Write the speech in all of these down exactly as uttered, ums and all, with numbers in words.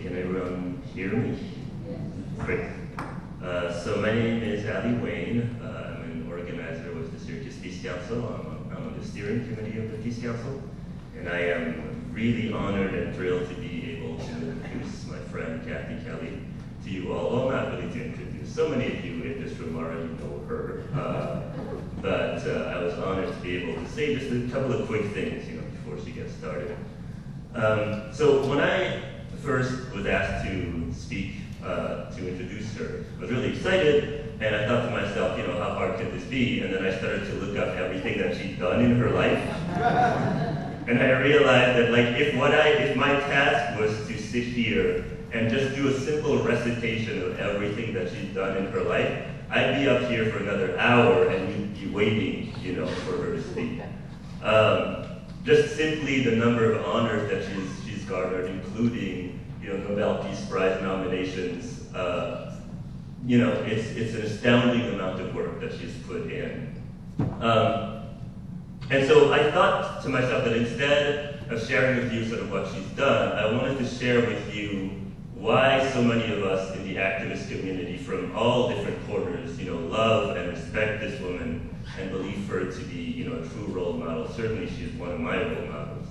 Can everyone hear me? Great. Uh, so my name is Ali Wayne. Uh, I'm an organizer with the Syracuse Peace Council. I'm, I'm on the steering committee of the Peace Council. And I am really honored and thrilled to be able to introduce my friend Kathy Kelly to you all. Well, not really to introduce. So many of you in this room already know her. Uh, but uh, I was honored to be able to say just a couple of quick things, you know, before she gets started. Um, so when I first was asked to speak, uh, to introduce her, I was really excited, and I thought to myself, you know, how hard could this be? And then I started to look up everything that she'd done in her life. And I realized that, like, if what I, if my task was to sit here and just do a simple recitation of everything that she's done in her life, I'd be up here for another hour and you'd be waiting, you know, for her to speak. Um, just simply the number of honors that she's she's garnered, including, you know, Nobel Peace Prize nominations. Uh, you know, it's it's an astounding amount of work that she's put in. Um, and so I thought to myself that instead of sharing with you sort of what she's done, I wanted to share with you why so many of us in the activist community from all different corners, you know, love and respect this woman and believe her to be, you know, a true role model. Certainly she's one of my role models.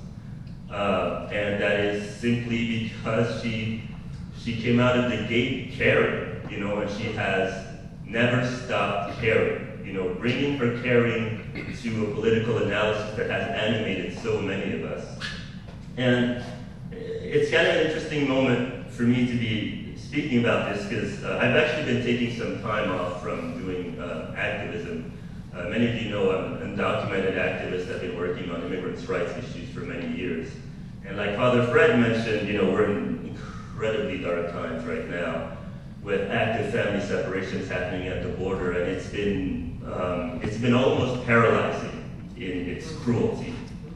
Uh, and that is simply because she she came out of the gate caring, you know, and she has never stopped caring, you know, bringing her caring to a political analysis that has animated so many of us. And it's kind of an interesting moment for me to be speaking about this because uh, I've actually been taking some time off from doing uh, activism. Uh, many of you know I'm an undocumented activist. I've been working on immigrants' rights issues for many years. And like Father Fred mentioned, you know, we're in incredibly dark times right now with active family separations happening at the border, and it's been, um, it's been almost paralyzing in its cruelty.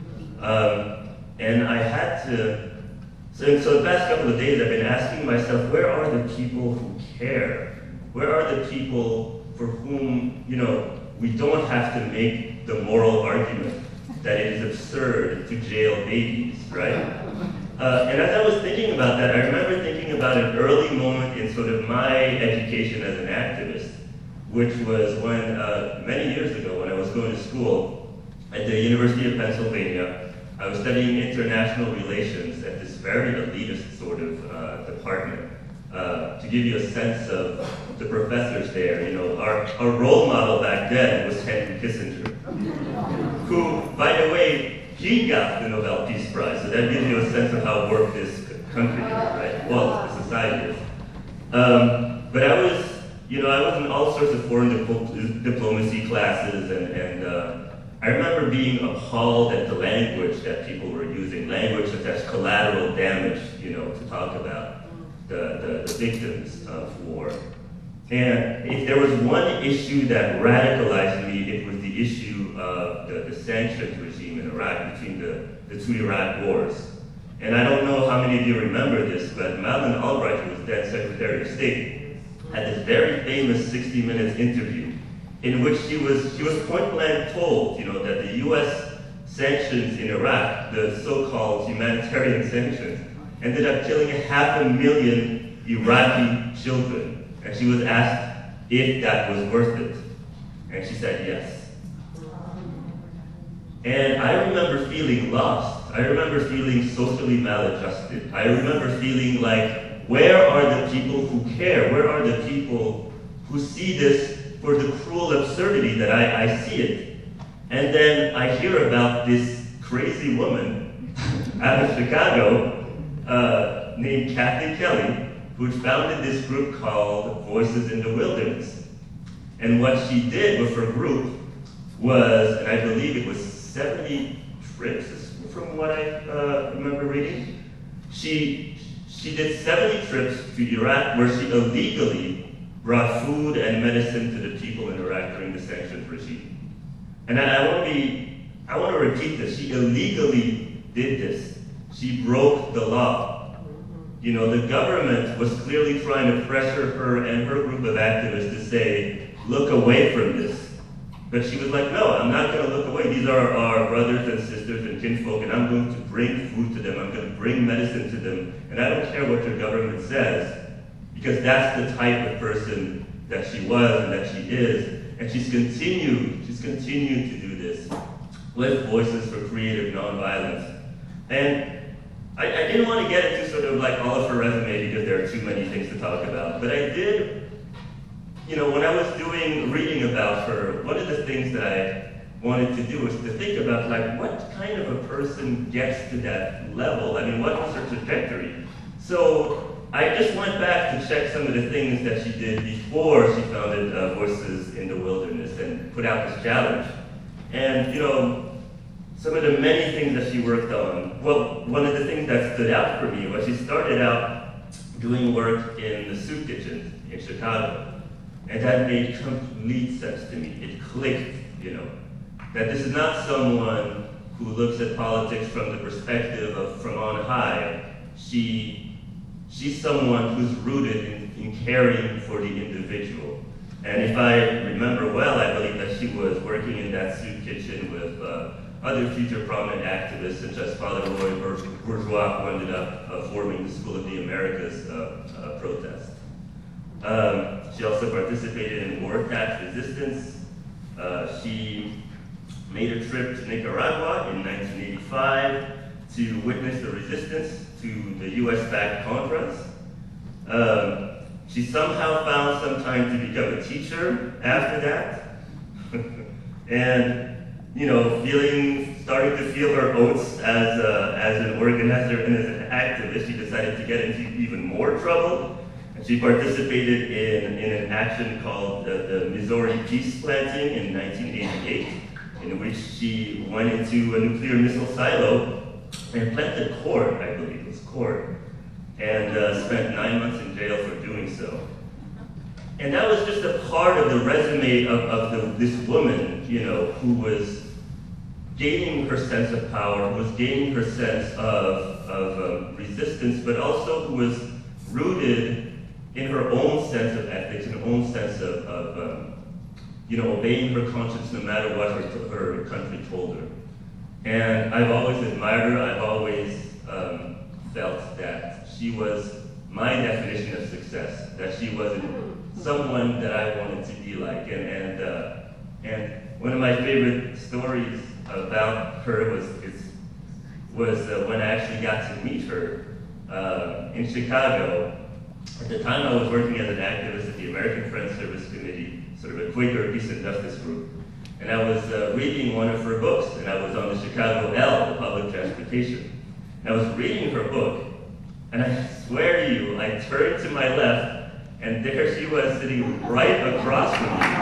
Um, and I had to, so, so the past couple of days I've been asking myself, where are the people who care? Where are the people for whom, you know, we don't have to make the moral argument that it is absurd to jail babies, right? Uh, and as I was thinking about that, I remember thinking about an early moment in sort of my education as an activist, which was when, uh, many years ago, when I was going to school at the University of Pennsylvania, I was studying international relations at this very elitist sort of uh, department. Uh, to give you a sense of the professors there, you know, our, our role model back then was Henry Kissinger, who, by the way, he got the Nobel Peace Prize, so that gives you a sense of how warped this country is, right? Well, the society is. Um, but I was, you know, I was in all sorts of foreign dip- diplomacy classes, and, and uh, I remember being appalled at the language that people were using, language such as collateral damage, you know, to talk about The, the, the victims of war. And if there was one issue that radicalized me, it was the issue of the, the sanctions regime in Iraq between the, the two Iraq wars. And I don't know how many of you remember this, but Madeleine Albright, who was then Secretary of State, had this very famous sixty minutes interview in which she was, she was point blank told, you know, that the U S sanctions in Iraq, the so-called humanitarian sanctions, ended up killing a half a million Iraqi children. And she was asked if that was worth it. And she said yes. And I remember feeling lost. I remember feeling socially maladjusted. I remember feeling like, where are the people who care? Where are the people who see this for the cruel absurdity that I, I see it? And then I hear about this crazy woman out of Chicago, Uh, named Kathy Kelly, who founded this group called Voices in the Wilderness. And what she did with her group was, and I believe it was seventy trips, from what I uh, remember reading, she, she did seventy trips to Iraq where she illegally brought food and medicine to the people in Iraq during the sanctions regime. And I, I want to be, I want to repeat this, she illegally did this. She broke the law. You know, the government was clearly trying to pressure her and her group of activists to say, look away from this. But she was like, no, I'm not going to look away. These are our brothers and sisters and kinfolk, and I'm going to bring food to them. I'm going to bring medicine to them. And I don't care what your government says, because that's the type of person that she was and that she is. And she's continued, she's continued to do this with Voices for Creative Nonviolence. And I, I didn't want to get into sort of like all of her resume because there are too many things to talk about. But I did, you know, when I was doing, reading about her, one of the things that I wanted to do was to think about like what kind of a person gets to that level. I mean, what was her trajectory? So I just went back to check some of the things that she did before she founded uh, Voices in the Wilderness and put out this challenge. And, you know, some of the many things that she worked on, well, one of the things that stood out for me was she started out doing work in the soup kitchen in Chicago. And that made complete sense to me. It clicked, you know, that this is not someone who looks at politics from the perspective of from on high. She, she's someone who's rooted in, in caring for the individual. And if I remember well, I believe that she was working in that soup kitchen with uh, other future prominent activists, such as Father Roy Bourgeois, who ended up uh, forming the School of the Americas uh, uh, protest. Um, she also participated in war tax resistance. Uh, she made a trip to Nicaragua in nineteen eighty-five to witness the resistance to the U S-backed Contras. Um, she somehow found some time to become a teacher after that. And, you know, feeling, starting to feel her oats as, a, as an organizer and as an activist, she decided to get into even more trouble. And she participated in, in an action called the, the Missouri Peace Planting in nineteen eighty-eight, in which she went into a nuclear missile silo and planted corn, I believe it was corn, and uh, spent nine months in jail for doing so. And that was just a part of the resume of, of the, this woman, you know, who was gaining her sense of power, who was gaining her sense of, of um, resistance, but also who was rooted in her own sense of ethics, in her own sense of, of um, you know, obeying her conscience no matter what her, her country told her. And I've always admired her. I've always um, felt that she was my definition of success, that she wasn't someone that I wanted to be like. And, and, uh, and one of my favorite stories about her was, is, was uh, when I actually got to meet her uh, in Chicago. At the time, I was working as an activist at the American Friends Service Committee, sort of a Quaker peace and justice group. And I was uh, reading one of her books, and I was on the Chicago L, the public transportation. And I was reading her book, and I swear to you, I turned to my left, and there she was sitting right across from me.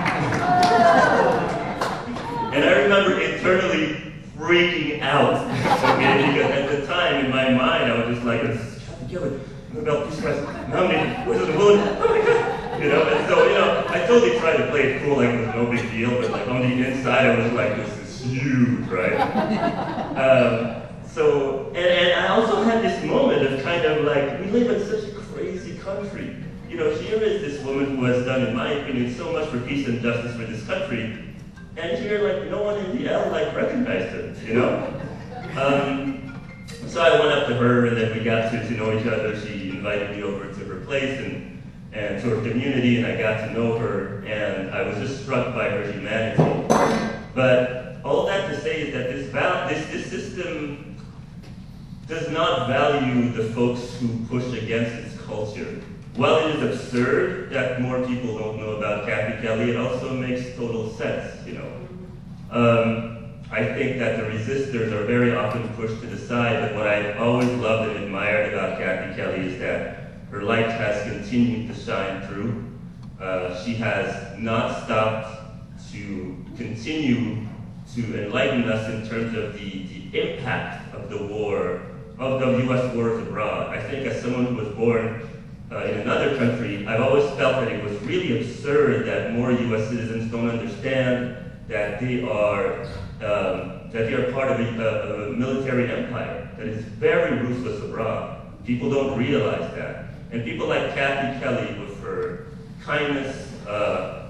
And I remember internally freaking out, okay, because at the time, in my mind, I was just like, about peace rights, nominated, was it the wilderness? Oh my God! You know, and so, you know, I totally tried to play it cool like it was no big deal, but like on the inside, I was like, this is huge, right? um, so, and, and I also had this moment of kind of like, we live in such a crazy country. You know, here is this woman who has done, in my opinion, so much for peace and justice for this country, and here, like, no one in the L, like, recognized her, you know? Um, So I went up to her, and then we got to, to know each other. She invited me over to her place and, and to her community, and I got to know her, and I was just struck by her humanity. But all that to say is that this, val this, this system does not value the folks who push against its culture. While it is absurd that more people don't know about Kathy Kelly, it also makes total sense, you know. Um, I think that the resistors are very often pushed to the side, but what I've always loved and admired about Kathy Kelly is that her light has continued to shine through. Uh, she has not stopped to continue to enlighten us in terms of the, the impact of the war, of the U S wars abroad. I think as someone who was born uh, in another country, I've always felt that it was really absurd that more U S citizens don't understand that they are Um, that they are part of a, a, a military empire that is very ruthless abroad. People don't realize that. And people like Kathy Kelly, with her kindness, uh,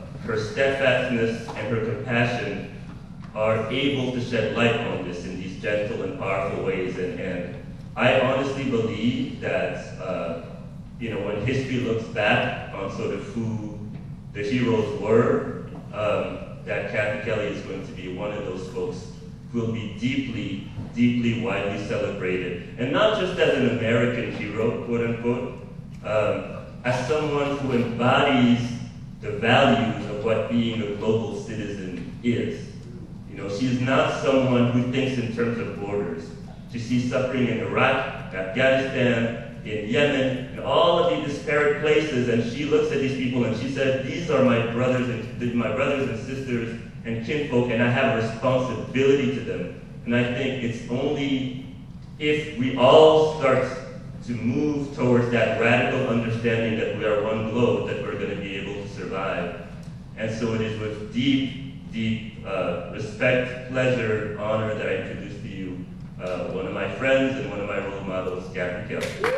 her steadfastness and her compassion are able to shed light on this in these gentle and powerful ways. And, and I honestly believe that, uh, you know, when history looks back on sort of who the heroes were, um, that Kathy Kelly is going to be one of those folks who will be deeply, deeply widely celebrated. And not just as an American hero, quote unquote, um, as someone who embodies the values of what being a global citizen is. You know, she is not someone who thinks in terms of borders. She sees suffering in Iraq, Afghanistan, in Yemen, and all of these disparate places, and she looks at these people and she said, these are my brothers and my brothers and sisters and kinfolk, and I have a responsibility to them. And I think it's only if we all start to move towards that radical understanding that we are one globe that we're going to be able to survive. And so it is with deep, deep uh, respect, pleasure, honor that I introduce to you uh, one of my friends and one of my role models, Kathy Kelly.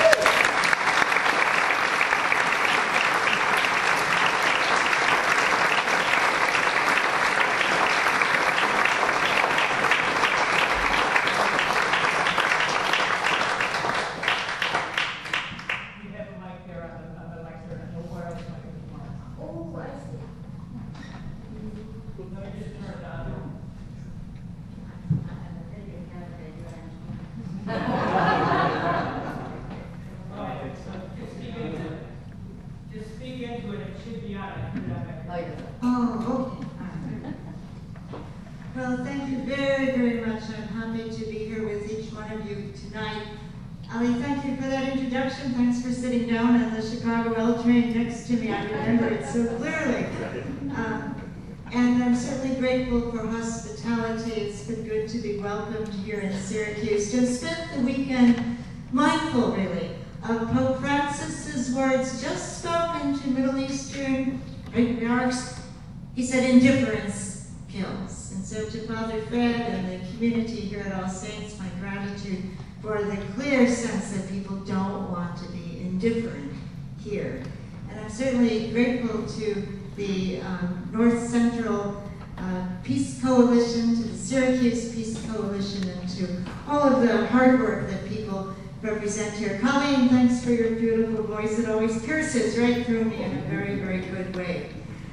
Oh, okay. Well, thank you very, very much. I'm happy to be here with each one of you tonight. Ali, thank you for that introduction. Thanks for sitting down on the Chicago L train next to me. I remember it so clearly. Um, and I'm certainly grateful for hospitality. It's been good to be welcomed here in Syracuse, to have spent the weekend mindful, really, of Pope Francis's words just spoken to Middle Eastern patriarchs. He said, indifference kills. And so to Father Fred and the community here at All Saints, my gratitude for the clear sense that people don't want to be indifferent here. And I'm certainly grateful to the um, North Central uh, Peace Coalition, to the Syracuse Peace Coalition, and to all of the hard work that people represent here. Colleen, thanks for your beautiful voice. It always pierces right through me in a very, very good way.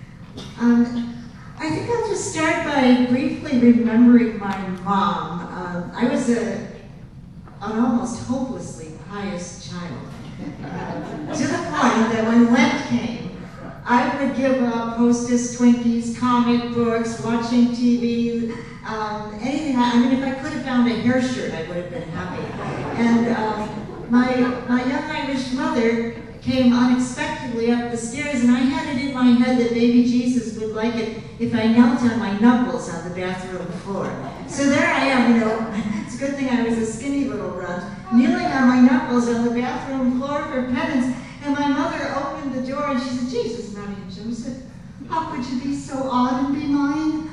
Um, I think I'll just start by briefly remembering my mom. Uh, I was a, an almost hopelessly pious child, uh, to the point that when Lent came, I would give up Hostess, Twinkies, comic books, watching T V, um, anything. I mean, if I could have found a hair shirt, I would have been happy. And um, my, my young Irish mother came unexpectedly up the stairs, and I had it in my head that baby Jesus would like it if I knelt on my knuckles on the bathroom floor. So there I am, you know, it's a good thing I was a skinny little runt, kneeling on my knuckles on the bathroom floor for penance, and my mother opened the door and she said, Jesus, Mary and Joseph, how could you be so odd and be mine?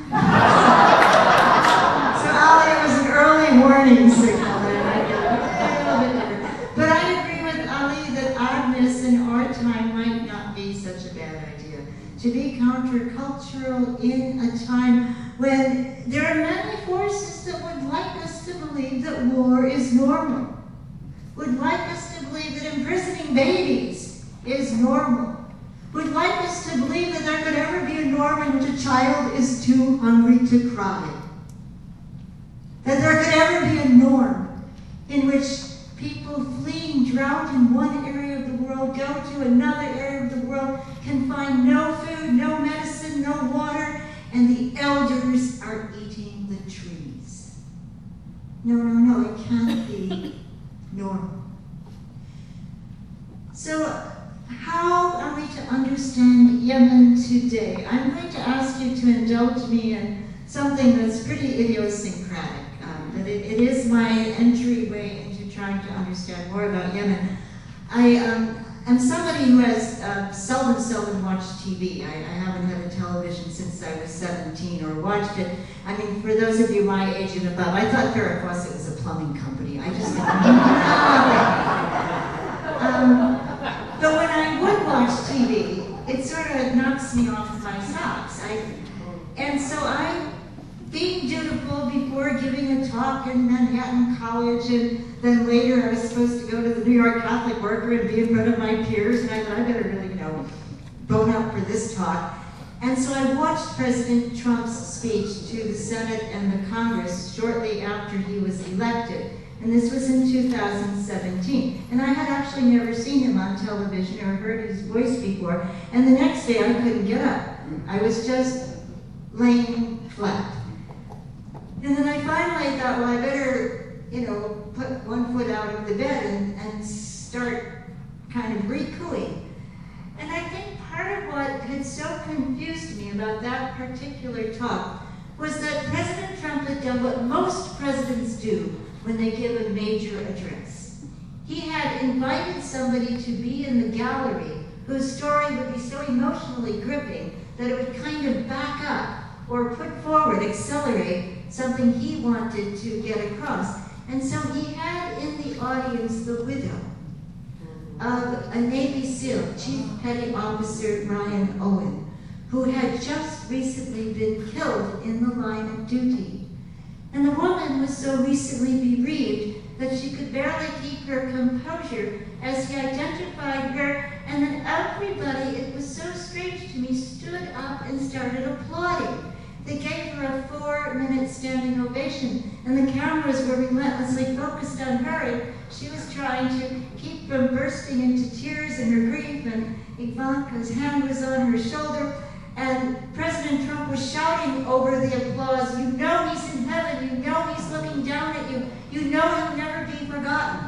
So Ali, it was an early warning signal that I get a little bit different. But I agree with Ali that oddness in our time might not be such a bad idea. To be countercultural in a time when there are many forces that would like us to believe that war is normal, would like us to believe that imprisoning babies is normal, would like us to believe that there could ever be a norm in which a child is too hungry to cry, that there could ever be a norm in which people fleeing drought in one area of the world go to another area of the world, can find no food, no medicine, no water, and the elders are eating the trees. No, no, no, it can't be normal. So how are we to understand Yemen today? I'm going to ask you to indulge me in something that's pretty idiosyncratic, um, but it, it is my entryway into trying to understand more about Yemen. I um, am somebody who has uh, seldom, seldom watched T V. I, I haven't had a television since I was seventeen or watched it. I mean, for those of you my age and above, I thought Farrah Fawcett was a plumbing company. I just didn't know. um, But when I would watch T V, it sort of knocks me off my socks. I, and so I, being dutiful before giving a talk in Manhattan College, and then later I was supposed to go to the New York Catholic Worker and be in front of my peers, and I thought I better really, you know, bone up for this talk. And so I watched President Trump's speech to the Senate and the Congress shortly after he was elected. And this was in two thousand seventeen. And I had actually never seen him on television or heard his voice before. And the next day I couldn't get up. I was just laying flat. And then I finally thought, well, I better, you know, put one foot out of the bed and, and start kind of re-cooing. And I think part of what had so confused me about that particular talk was that President Trump had done what most presidents do when they give a major address. He had invited somebody to be in the gallery whose story would be so emotionally gripping that it would kind of back up or put forward, accelerate something he wanted to get across. And so he had in the audience the widow of a Navy SEAL, Chief Petty Officer Ryan Owen, who had just recently been killed in the line of duty. And the woman was so recently bereaved that she could barely keep her composure as he identified her, and then everybody, it was so strange to me, stood up and started applauding. They gave her a four-minute standing ovation, and the cameras were relentlessly focused on her, and she was trying to keep from bursting into tears in her grief, and Ivanka's hand was on her shoulder, and President Trump was shouting over the applause, "You know he's in heaven, you know he's looking down at you, you know he'll never be forgotten."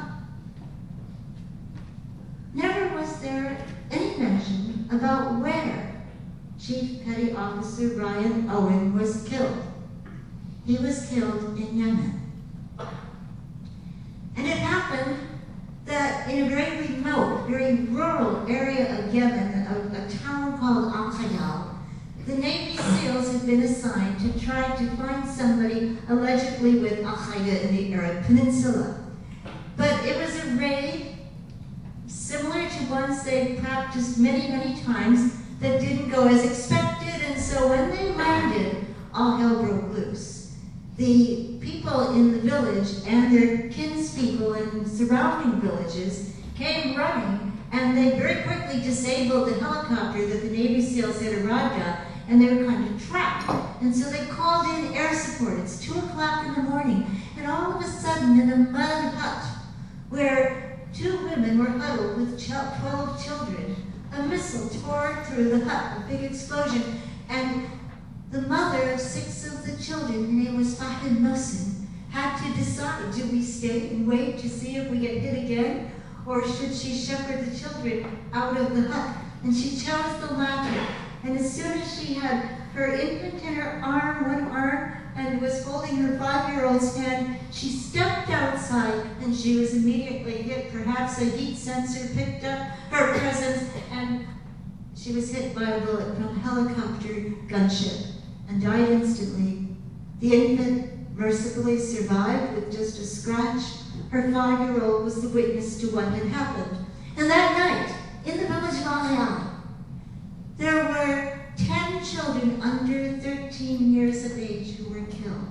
Never was there any mention about where Chief Petty Officer Ryan Owen was killed. He was killed in Yemen. And it happened that in a very remote, very rural area of Yemen, a, a town called Al-Khayal, the Navy SEALs had been assigned to try to find somebody allegedly with Al-Qaeda in the Arab Peninsula. But it was a raid similar to ones they practiced many, many times that didn't go as expected, and so when they landed, all hell broke loose. The people in the village and their kinspeople in surrounding villages came running, and they very quickly disabled the helicopter that the Navy SEALs had arrived at, and they were kind of trapped. And so they called in air support. It's two o'clock in the morning, and all of a sudden in a mud hut where two women were huddled with twelve children, a missile tore through the hut, a big explosion, and the mother of six of the children, her name was Fahed Mohsen, had to decide, do we stay and wait to see if we get hit again, or should she shepherd the children out of the hut? And she chose the latter. And as soon as she had her infant in her arm, one arm, and was holding her five-year-old's hand, she stepped outside, and she was immediately hit. Perhaps a heat sensor picked up her presence, and she was hit by a bullet from a helicopter gunship and died instantly. The infant mercifully survived with just a scratch. Her five-year-old was the witness to what had happened. And that night, in the village of Al-Khayal, there were ten children under thirteen years of age who were killed.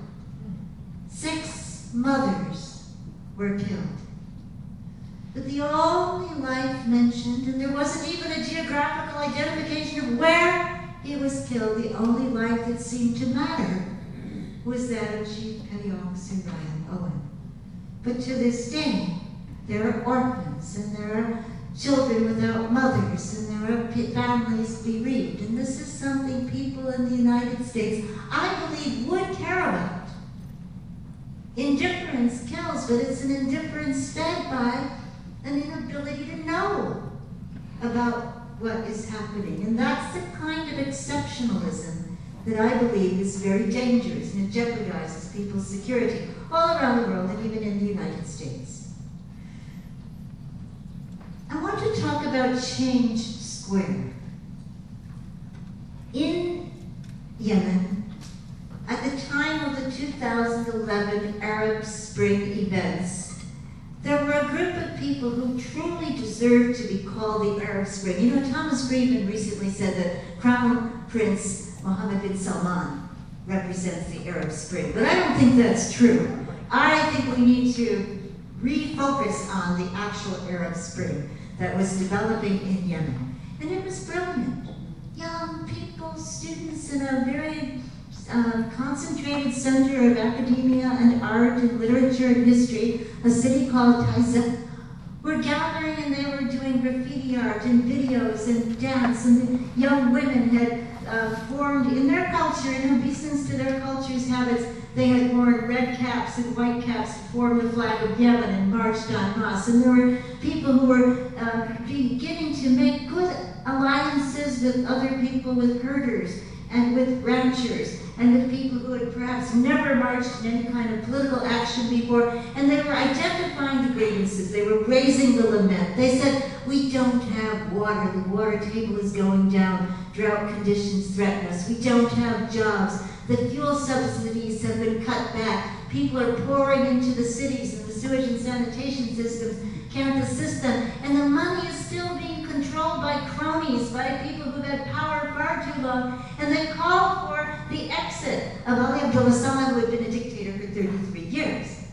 Six mothers were killed. But the only life mentioned, and there wasn't even a geographical identification of where he was killed, the only life that seemed to matter was that of Chief Petty Officer Ryan Owen. But to this day, there are orphans, and there are children without mothers, and there are families bereaved. And this is something people in the United States, I believe, would care about. Indifference kills, but it's an indifference fed by an inability to know about what is happening. And that's the kind of exceptionalism that I believe is very dangerous, and it jeopardizes people's security all around the world, and even in the United States. I want to talk about Change Square. In Yemen, at the time of the two thousand eleven Arab Spring events, there there were a group of people who truly deserved to be called the Arab Spring. You know, Thomas Friedman recently said that Crown Prince Mohammed bin Salman represents the Arab Spring, but I don't think that's true. I think we need to refocus on the actual Arab Spring that was developing in Yemen. And it was brilliant. Young people, students in a very uh, concentrated center of academia and art and literature and history, a city called Taiza, were gathering and they were doing graffiti art and videos and dance, and young women had uh, formed in their culture, in obeisance to their culture's habits, they had worn red caps and white caps to form the flag of Yemen and marched en masse. And there were people who were uh, beginning to make good alliances with other people, with herders and with ranchers, and with people who had perhaps never marched in any kind of political action before, and they were identifying the grievances. They were raising the lament. They said, we don't have water. The water table is going down. Drought conditions threaten us. We don't have jobs. The fuel subsidies have been cut back. People are pouring into the cities, and the sewage and sanitation systems can't assist them. And the money is still being controlled by cronies, by people who've had power far too long. And they call for the exit of Ali Abdullah Saleh, who had been a dictator for thirty-three years.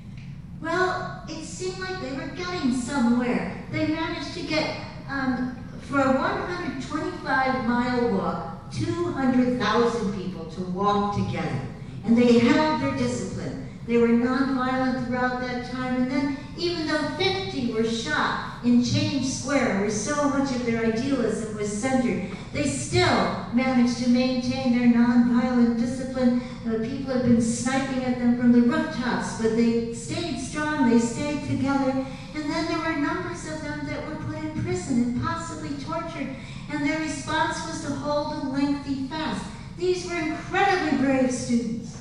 Well, it seemed like they were getting somewhere. They managed to get, um, for a one hundred twenty-five mile walk, two hundred thousand people to walk together. And they held their discipline. They were nonviolent throughout that time. And then, even though fifty were shot in Change Square, where so much of their idealism was centered, they still managed to maintain their nonviolent discipline. Uh, people had been sniping at them from the rooftops, but they stayed strong, they stayed together. And then there were numbers of them that were put in prison and possibly tortured. And their response was to hold a lengthy fast. These were incredibly brave students.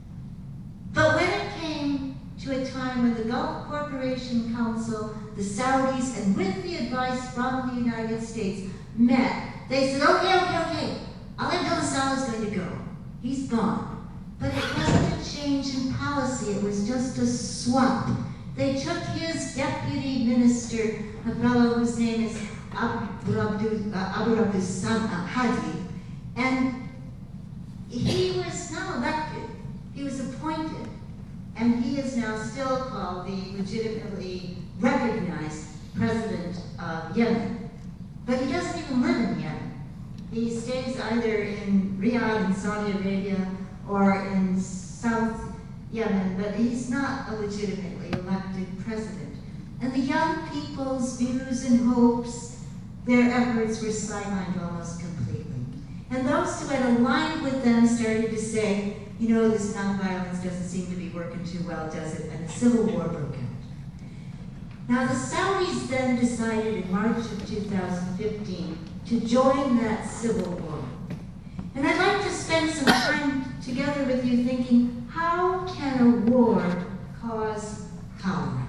But when it came to a time when the Gulf Cooperation Council, the Saudis, and with the advice from the United States met, they said, okay, okay, okay, Ali Abdullah Saleh is going to go. He's gone. But it wasn't a change in policy, it was just a swap. They took his deputy minister, a fellow whose name is Abu Abdul Hadi, and he was not elected, he was appointed, and he is now still called the legitimately recognized president of Yemen. But he doesn't even live in Yemen. He stays either in Riyadh in Saudi Arabia or in South Yemen, but he's not a legitimately elected president. And the young people's views and hopes, their efforts were sidelined almost completely. And those who had aligned with them started to say, you know, this nonviolence doesn't seem to be working too well, does it? And a civil war broke out. Now, the Saudis then decided in March of two thousand fifteen to join that civil war. And I'd like to spend some time together with you thinking, how can a war cause cholera?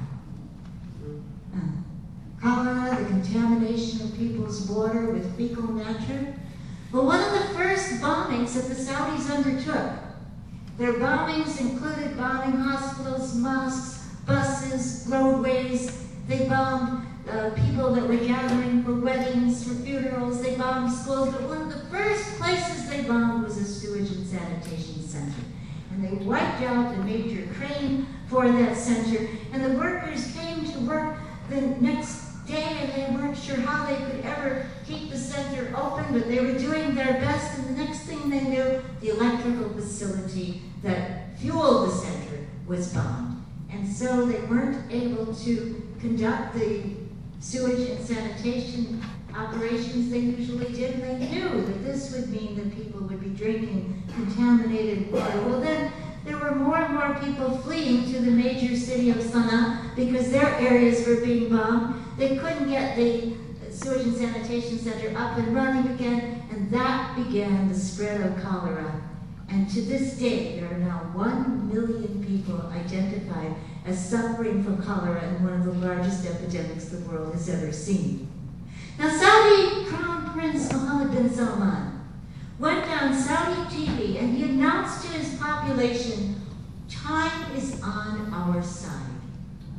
Uh, cholera, the contamination of people's water with fecal matter. Well, one of the first bombings that the Saudis undertook, their bombings included bombing hospitals, mosques, buses, roadways. They bombed uh, people that were gathering for weddings, for funerals. They bombed schools. But one of the first places they bombed was a sewage and sanitation center. And they wiped out the major crane for that center. And the workers came to work the next day, and they weren't sure how they could ever keep the center open, but they were doing their best. And the next thing they knew, the electrical facility that fueled the center was bombed. And so they weren't able to conduct the sewage and sanitation operations they usually did, and they knew that this would mean that people would be drinking contaminated water. Well, then there were more and more people fleeing to the major city of Sana'a because their areas were being bombed. They couldn't get the sewage and sanitation center up and running again, and that began the spread of cholera. And to this day, there are now one million people identified as suffering from cholera in one of the largest epidemics the world has ever seen. Now, Saudi Crown Prince Mohammed bin Salman went on Saudi T V and he announced to his population, time is on our side.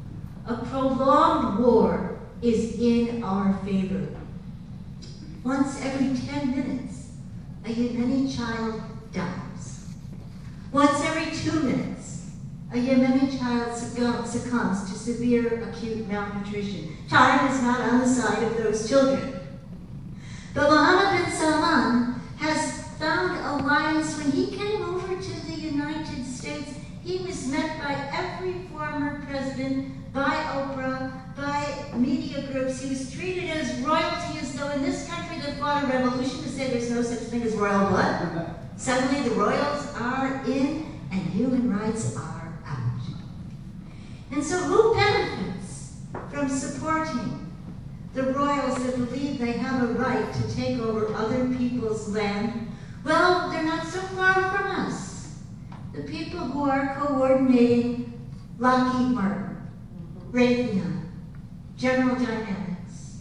A prolonged war is in our favor. Once every ten minutes, a Yemeni child dies. Once every two minutes, a Yemeni child succumbs to severe acute malnutrition. Time is not on the side of those children. But Mohammed bin Salman has found alliance. When he came over to the United States, he was met by every former president, by Oprah, by media groups. He was treated as royalty, as though in this country that fought a revolution to say there's no such thing as royal blood. Suddenly the royals are in and human rights are out. And so who benefits from supporting the royals that believe they have a right to take over other people's land? Well, they're not so far from us. The people who are coordinating Lockheed Martin, Raytheon, General Dynamics,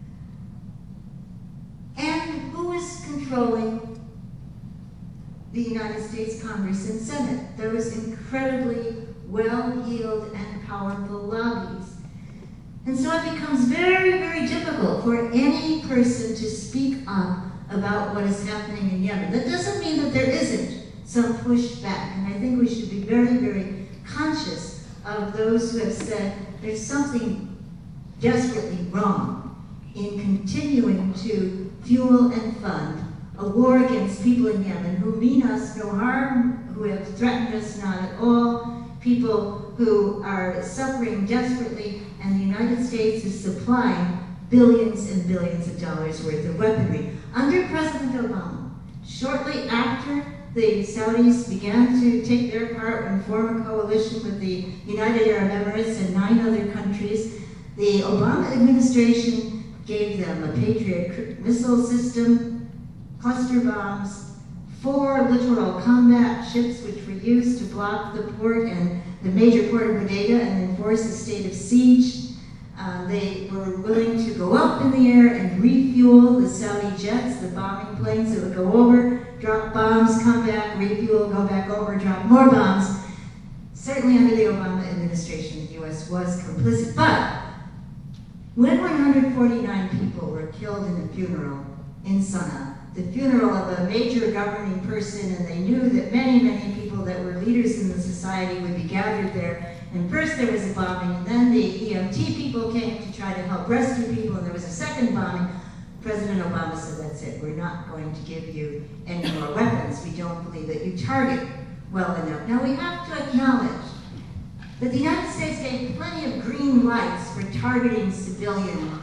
and who is controlling the United States Congress and Senate, those incredibly well-heeled and powerful lobbies. And so it becomes very, very difficult for any person to speak up about what is happening in Yemen. That doesn't mean that there isn't some pushback, and I think we should be very, very conscious of those who have said there's something desperately wrong in continuing to fuel and fund a war against people in Yemen who mean us no harm, who have threatened us not at all, people who are suffering desperately, and the United States is supplying billions and billions of dollars worth of weaponry. Under President Obama, shortly after the Saudis began to take their part and form a coalition with the United Arab Emirates and nine other countries, the Obama administration gave them a Patriot missile system, cluster bombs, four littoral combat ships which were used to block the port and the major port of Hodeidah and enforce a state of siege. Uh, they were willing to go up in the air and refuel the Saudi jets, the bombing planes that would go over, drop bombs, come back, refuel, go back over, drop more bombs. Certainly under the Obama administration, the U S was complicit. But when one hundred forty-nine people were killed in a funeral in Sana'a, the funeral of a major governing person, and they knew that many, many people that were leaders in the society would be gathered there. And first there was a bombing, and then the E M T people came to try to help rescue people, and there was a second bombing. President Obama said, that's it, we're not going to give you any more weapons. We don't believe that you target well enough. Now we have to acknowledge that the United States gave plenty of green lights for targeting civilian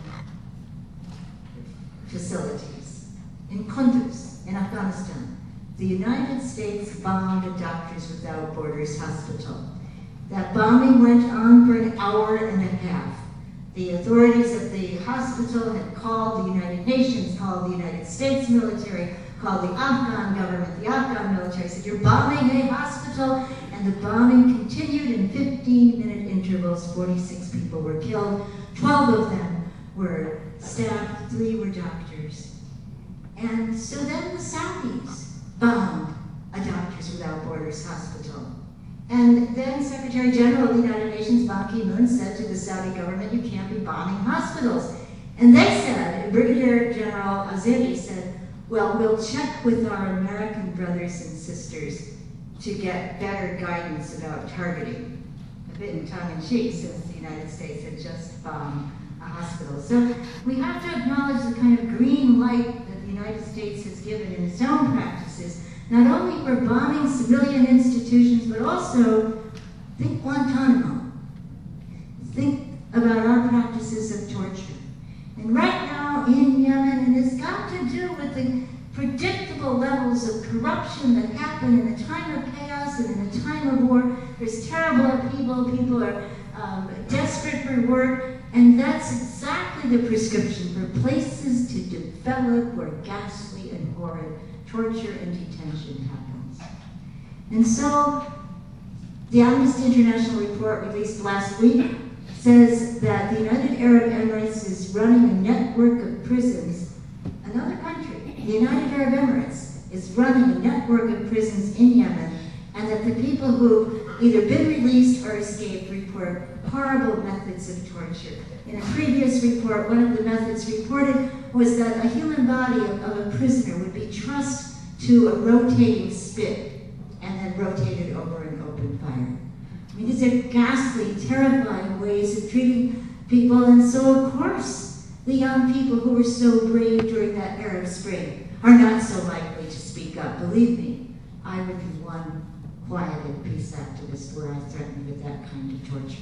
facilities. In Kunduz, in Afghanistan, the United States bombed a Doctors Without Borders hospital. That bombing went on for an hour and a half. The authorities at the hospital had called the United Nations, called the United States military, called the Afghan government. The Afghan military said, you're bombing a hospital, and the bombing continued in fifteen minute intervals. forty-six people were killed. twelve of them were staff, three were doctors. And so then the Saudis bombed a Doctors Without Borders hospital. And then Secretary General of the United Nations, Ban Ki-moon, said to the Saudi government, you can't be bombing hospitals. And they said, Brigadier General Azeri said, well, we'll check with our American brothers and sisters to get better guidance about targeting. A bit in tongue-in-cheek, since the United States had just bombed a hospital. So we have to acknowledge the kind of green light that the United States has given in its own practices, not only for bombing civilian institutions, but also think Guantanamo. Think about our practices of torture. And right now in Yemen, and it's got to do with the predictable levels of corruption that happen in a time of chaos and in a time of war. There's terrible upheaval, people are um, desperate for work, and that's exactly the prescription for places to develop where ghastly and horrid torture and detention happens. And so, the Amnesty International report released last week says that the United Arab Emirates is running a network of prisons. Another country, the United Arab Emirates, is running a network of prisons in Yemen, and that the people who either been released or escaped report horrible methods of torture. In a previous report, one of the methods reported was that a human body of, of a prisoner would be trussed to a rotating spit and then rotated over an open fire. I mean, these are ghastly, terrifying ways of treating people, and so of course, the young people who were so brave during that Arab Spring are not so likely to speak up. Believe me, I would be one quieted peace activist were I threatened with that kind of torture.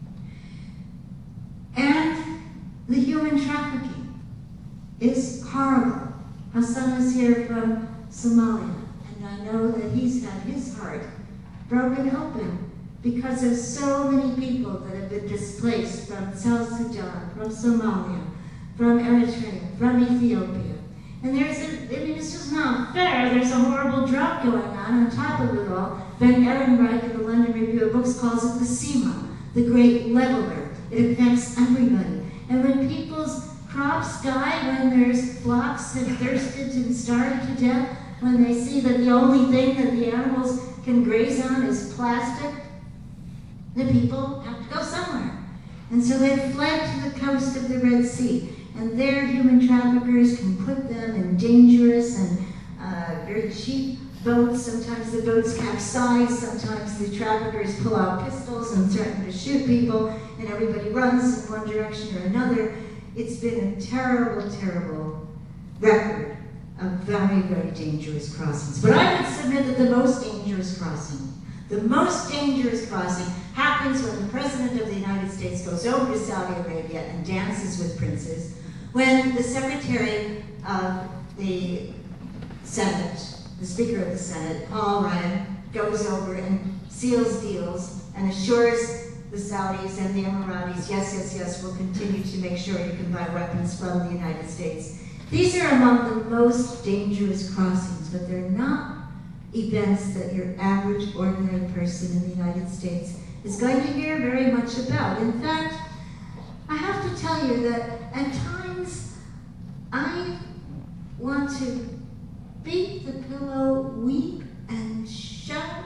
And the human trafficking is horrible. Hassan is here from Somalia, and I know that he's had his heart broken open because of so many people that have been displaced from South Sudan, from Somalia, from Eritrea, from Ethiopia. And there's a, I mean, it's just not fair. There's a horrible drought going on on top of it all. Ben Ehrenreich in the London Review of Books calls it the SEMA, the great leveler. It affects everybody. And when people's crops die, when there's flocks have thirsted and starved to death, when they see that the only thing that the animals can graze on is plastic, the people have to go somewhere. And so they fled to the coast of the Red Sea. And there human traffickers can put them in dangerous and uh, very cheap boats. Sometimes the boats capsize, sometimes the traffickers pull out pistols and threaten to shoot people, and everybody runs in one direction or another. It's been a terrible, terrible record of very, very dangerous crossings. But I would submit that the most dangerous crossing, the most dangerous crossing happens when the President of the United States goes over to Saudi Arabia and dances with princes, when the Secretary of the Senate, the Speaker of the Senate, Paul Ryan, goes over and seals deals and assures the Saudis and the Emiratis, yes, yes, yes, we'll continue to make sure you can buy weapons from the United States. These are among the most dangerous crossings, but they're not events that your average, ordinary person in the United States is going to hear very much about. In fact, I have to tell you that at times I want to beat the pillow, weep, and shout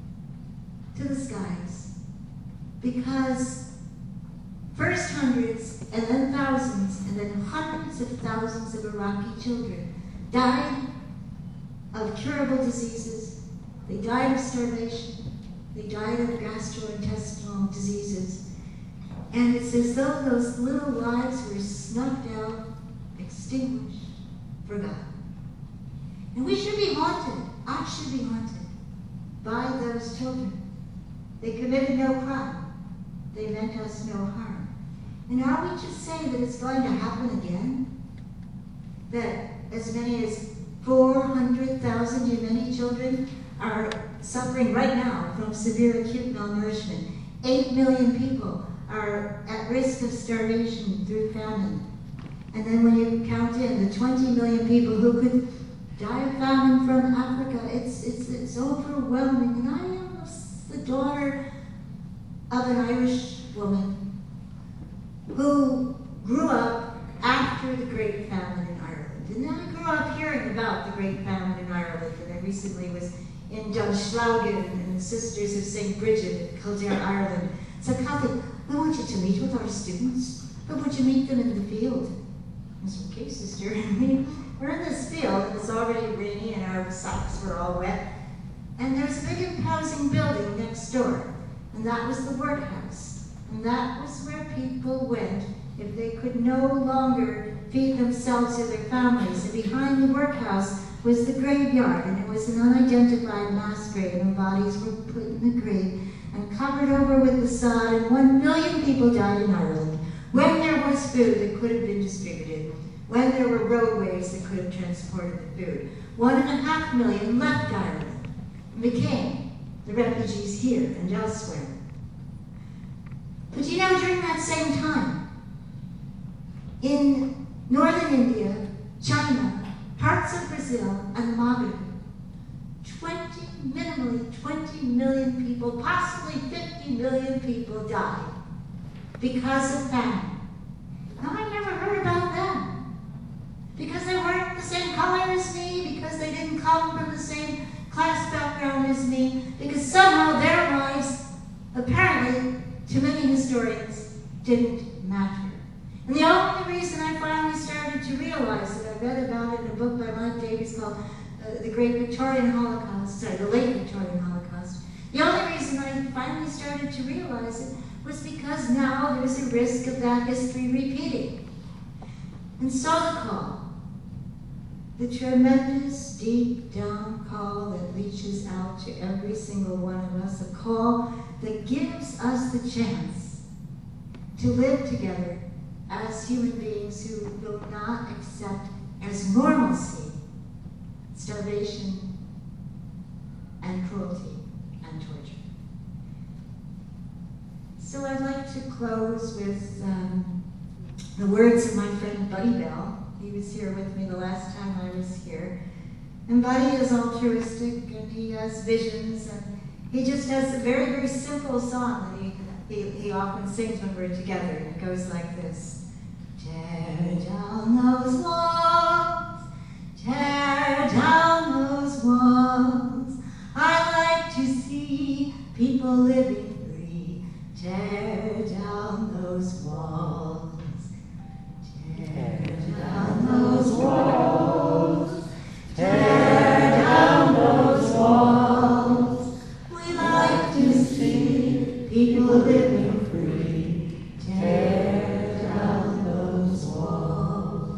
to the skies, because first hundreds and then thousands and then hundreds of thousands of Iraqi children died of curable diseases. They died of starvation. They died of gastrointestinal diseases. And it's as though those little lives were snuffed out, extinguished, forgotten. And we should be haunted, I should be haunted, by those children. They committed no crime. They meant us no harm. And are we to say that it's going to happen again? That as many as four hundred thousand Yemeni children are suffering right now from severe acute malnourishment. Eight million people are at risk of starvation through famine. And then when you count in the twenty million people who could die of famine from Africa, it's, it's, it's overwhelming. And I am the daughter of an Irish woman who grew up after the Great Famine in Ireland. And then I grew up hearing about the Great Famine in Ireland, and I recently was in Dunslaugen and the Sisters of Saint Bridget in Kildare, Ireland. So Kathy, I want you to meet with our students. I want you to meet them in the field. I said, okay, sister. We're in this field, and it's already rainy, and our socks were all wet. And there's a big imposing building next door, and that was the workhouse. And that was where people went if they could no longer feed themselves or their families. And behind the workhouse was the graveyard, and it was an unidentified mass grave, and bodies were put in the grave and covered over with the sod, and one million people died in Ireland when there was food that could have been distributed, when there were roadways that could have transported the food. One and a half million left Ireland and became the refugees here and elsewhere. But you know, during that same time, in northern India, China, parts of Brazil, and the Maghreb, twenty, minimally twenty million people, possibly fifty million people died because of famine. Now, I never heard about them. Because they weren't the same color as me, because they didn't come from the same class background as me, because somehow their lives didn't matter. And the only reason I finally started to realize it, I read about it in a book by Mike Davies called uh, The Great Victorian Holocaust, sorry, the Late Victorian Holocaust. The only reason I finally started to realize it was because now there's a risk of that history repeating. And so the call, the tremendous, deep down call that reaches out to every single one of us, a call that gives us the chance to live together as human beings who will not accept as normalcy starvation and cruelty and torture. So I'd like to close with um, the words of my friend Buddy Bell. He was here with me the last time I was here. And Buddy is altruistic and he has visions and he just has a very, very simple song that he, he, he often sings when we're together. And it goes like this. Tear down those walls, tear down those walls. I like to see people living free. Tear down those walls, tear down those walls, tear down those walls. We like to see people living free. Tear down those walls.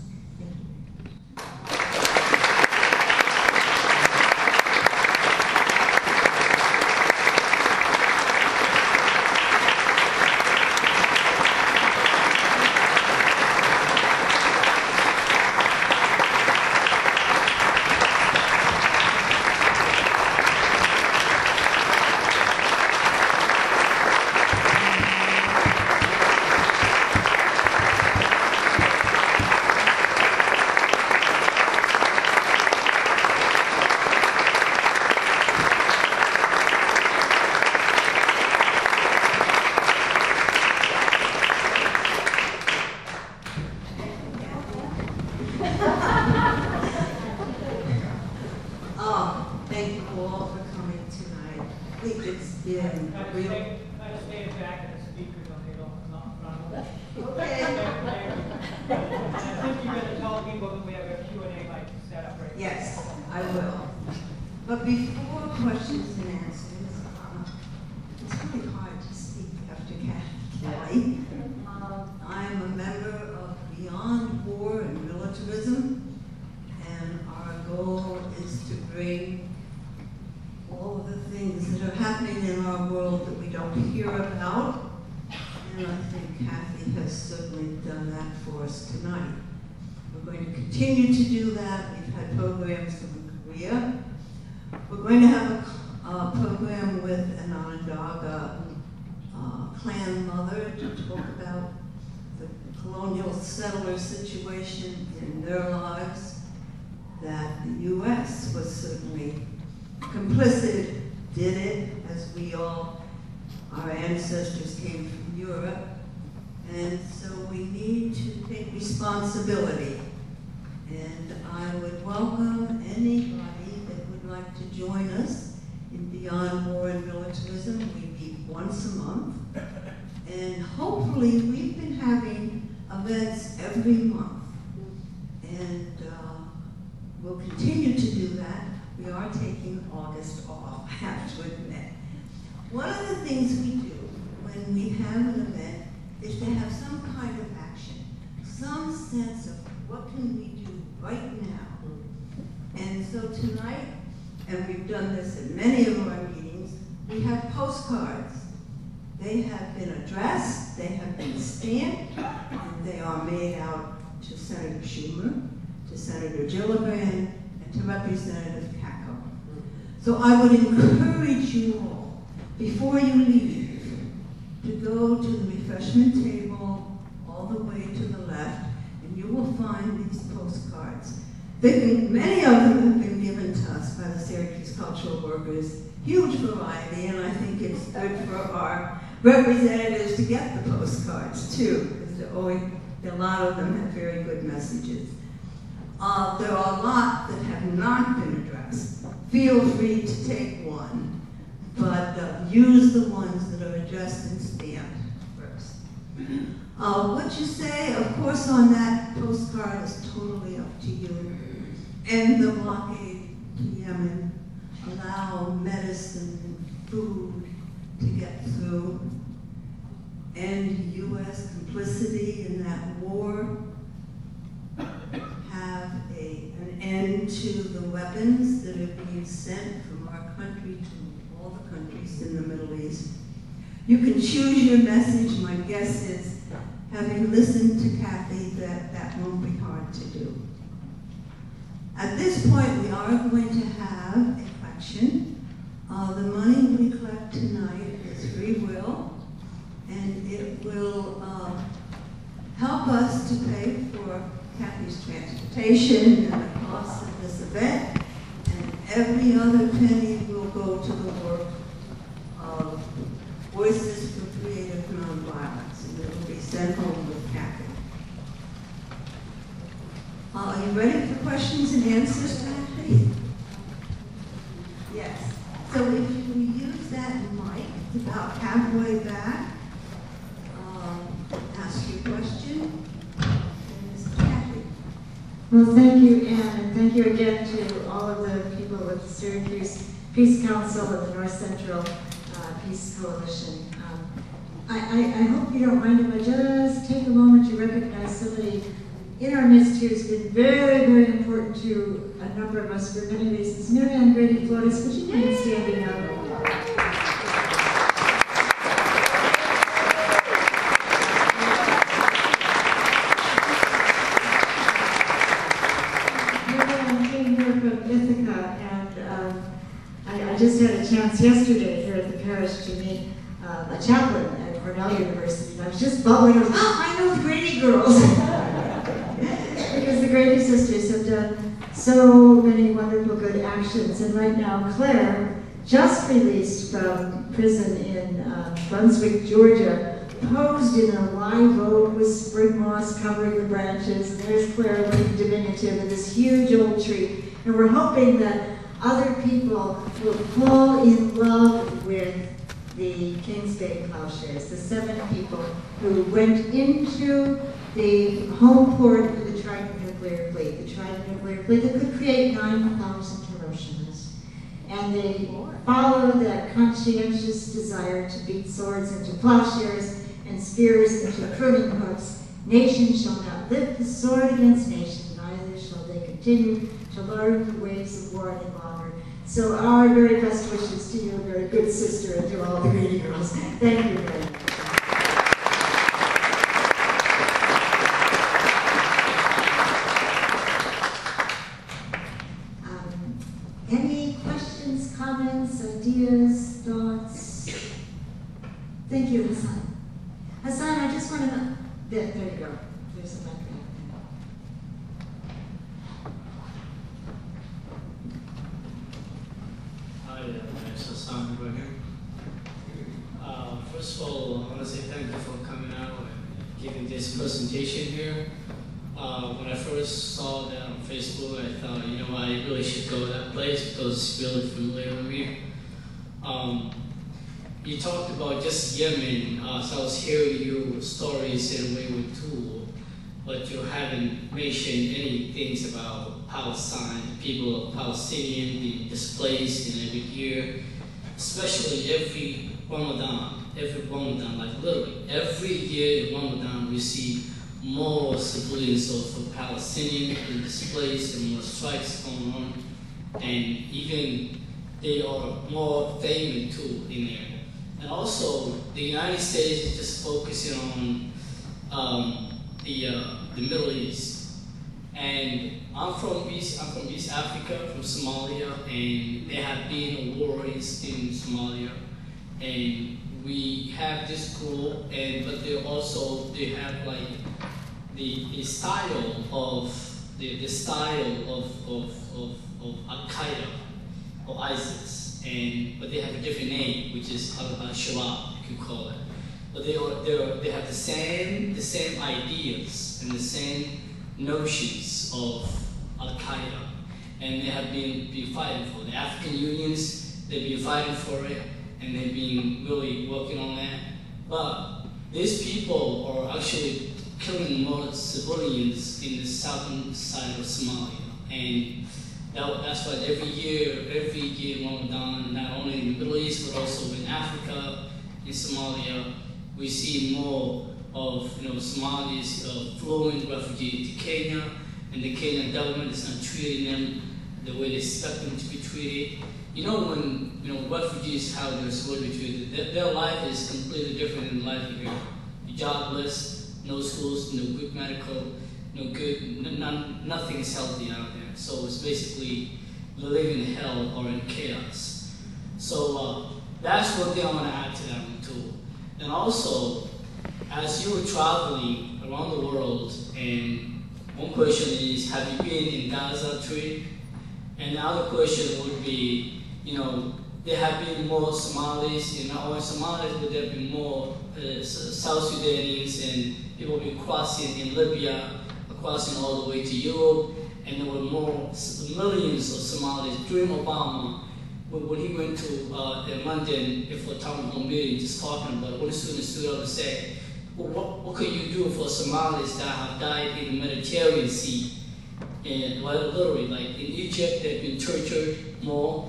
Continue to do that. We've had programs in Korea. We're going to have a, a program with an Onondaga uh, clan mother to talk about the colonial settler situation in their lives, that the U S was certainly complicit, did it, as we all, our ancestors came from Europe, and so we need to take responsibility. And I would welcome anybody that would like to join us in Beyond War and Militarism. We meet once a month. And hopefully we've been having events every month. And uh, we'll continue to do that. We are taking August off, I have to admit. One of the things we do when we have an event is to have some kind of action, some sense of what can we do right now. And so tonight, and we've done this in many of our meetings, we have postcards. They have been addressed, they have been stamped, and they are made out to Senator Schumer, to Senator Gillibrand, and to Representative Cacko. So I would encourage you all, before you leave, to go to the refreshment table all the way to the left, and you will find these postcards. They've been, many of them have been given to us by the Syracuse Cultural Workers. Huge variety, and I think it's good for our representatives to get the postcards too, because always, a lot of them have very good messages. Uh, there are a lot that have not been addressed. Feel free to take one, but uh, use the ones that are addressed and stamped first. Uh, what you say, of course, on that postcard is totally up to you. End the blockade to Yemen. Allow medicine and food to get through. End U S complicity in that war. Have a, an end to the weapons that are being sent from our country to all the countries in the Middle East. You can choose your message. My guess is, having listened to Kathy, that that won't be hard to do. At this point, we are going to have a collection. Uh, the money we collect tonight is free will, and it will uh, help us to pay for Kathy's transportation and the cost of this event, and every other penny will go to the work of Voices for Creative Nonviolence, and it will be sent home with Kathy. Uh, are you ready for questions and answers, Kathy? Yes. So if you use that mic, it's about halfway back, um, ask your question. Well, thank you, Anne, and thank you again to all of the people with Syracuse Peace Council and the North Central uh, Peace Coalition. Um, I, I, I hope you don't mind if I just take a moment to recognize somebody in our midst who has been very, very important to a number of us for many reasons. Marianne Grady Flores, would you mind standing up? I just had a chance yesterday here at the parish to meet uh, a chaplain at Cornell University. And I was just bubbling. I was, oh, I know the Grady girls. Because the Grady sisters have done so many wonderful good actions. And right now, Claire, just released from prison in uh, Brunswick, Georgia, posed in a live oak with spring moss covering the branches. And there's Claire looking diminutive in this huge old tree. And we're hoping that other people will fall in love with the Kings Bay Plowshares, the seven people who went into the home port for the Trident nuclear fleet, the Trident nuclear fleet that could create nine thousand Hiroshimas. And they followed that conscientious desire to beat swords into plowshares and spears into pruning hooks. Nation shall not lift the sword against nation, neither shall they continue to learn the ways of war any longer. So our very best wishes to you, a very good sister, and to all the Grady girls. Thank you very much. Um, any questions, comments, ideas, thoughts? Thank you, Hassan. Hassan, I just want to, there, there you go. There's a mic. Uh, first of all, I want to say thank you for coming out and giving this presentation here. Uh, when I first saw that on Facebook, I thought, you know, I really should go to that place because it's really familiar with me. Um, you talked about just Yemen, uh, so I was hearing your stories in Wayward Tool, but you haven't mentioned any things about Palestine, the people of Palestinian being displaced in every year. Especially every Ramadan, every Ramadan, like literally, every year in Ramadan we see more civilians of Palestinians being displaced and more strikes going on, and even they are more famous too in there. And also, the United States is just focusing on um, the uh, the Middle East. And I'm from East, I'm from East Africa, from Somalia, and there have been wars in Somalia. And we have this group, and but they also they have like the, the style of the, the style of of, of, of Al Qaeda or ISIS, and but they have a different name, which is Al Shabaab, you can call it. But they are they they have the same the same ideas and the same notions of Al Qaeda, and they have been, been fighting for the African unions. They've been fighting for it, and they've been really working on that. But these people are actually killing more civilians in the southern side of Somalia. And that, that's why every year, every year Ramadan, not only in the Middle East, but also in Africa, in Somalia, we see more of you know Somalis uh, flowing refugees to Kenya, and the Kenyan government is not treating them the way they expect them to be treated. You know, when you know refugees, how they're supposed to be treated, their, their life is completely different than life here. You're jobless, no schools, no good medical, no good, none, nothing is healthy out there. So it's basically living in hell or in chaos. So uh, that's one thing I want to add to that one too. And also, as you were traveling around the world, and one question is, have you been in Gaza trip? And the other question would be, you know, there have been more Somalis, you know, not only Somalis, but there have been more uh, South Sudanese and people been crossing in Libya, crossing all the way to Europe, and there were more millions of Somalis during Obama. When he went to uh, London for a town hall meeting, just talking about it, one student stood up and said, well, what, what could you do for Somalis that have died in the Mediterranean Sea? And well, literally, like in Egypt, they've been tortured more,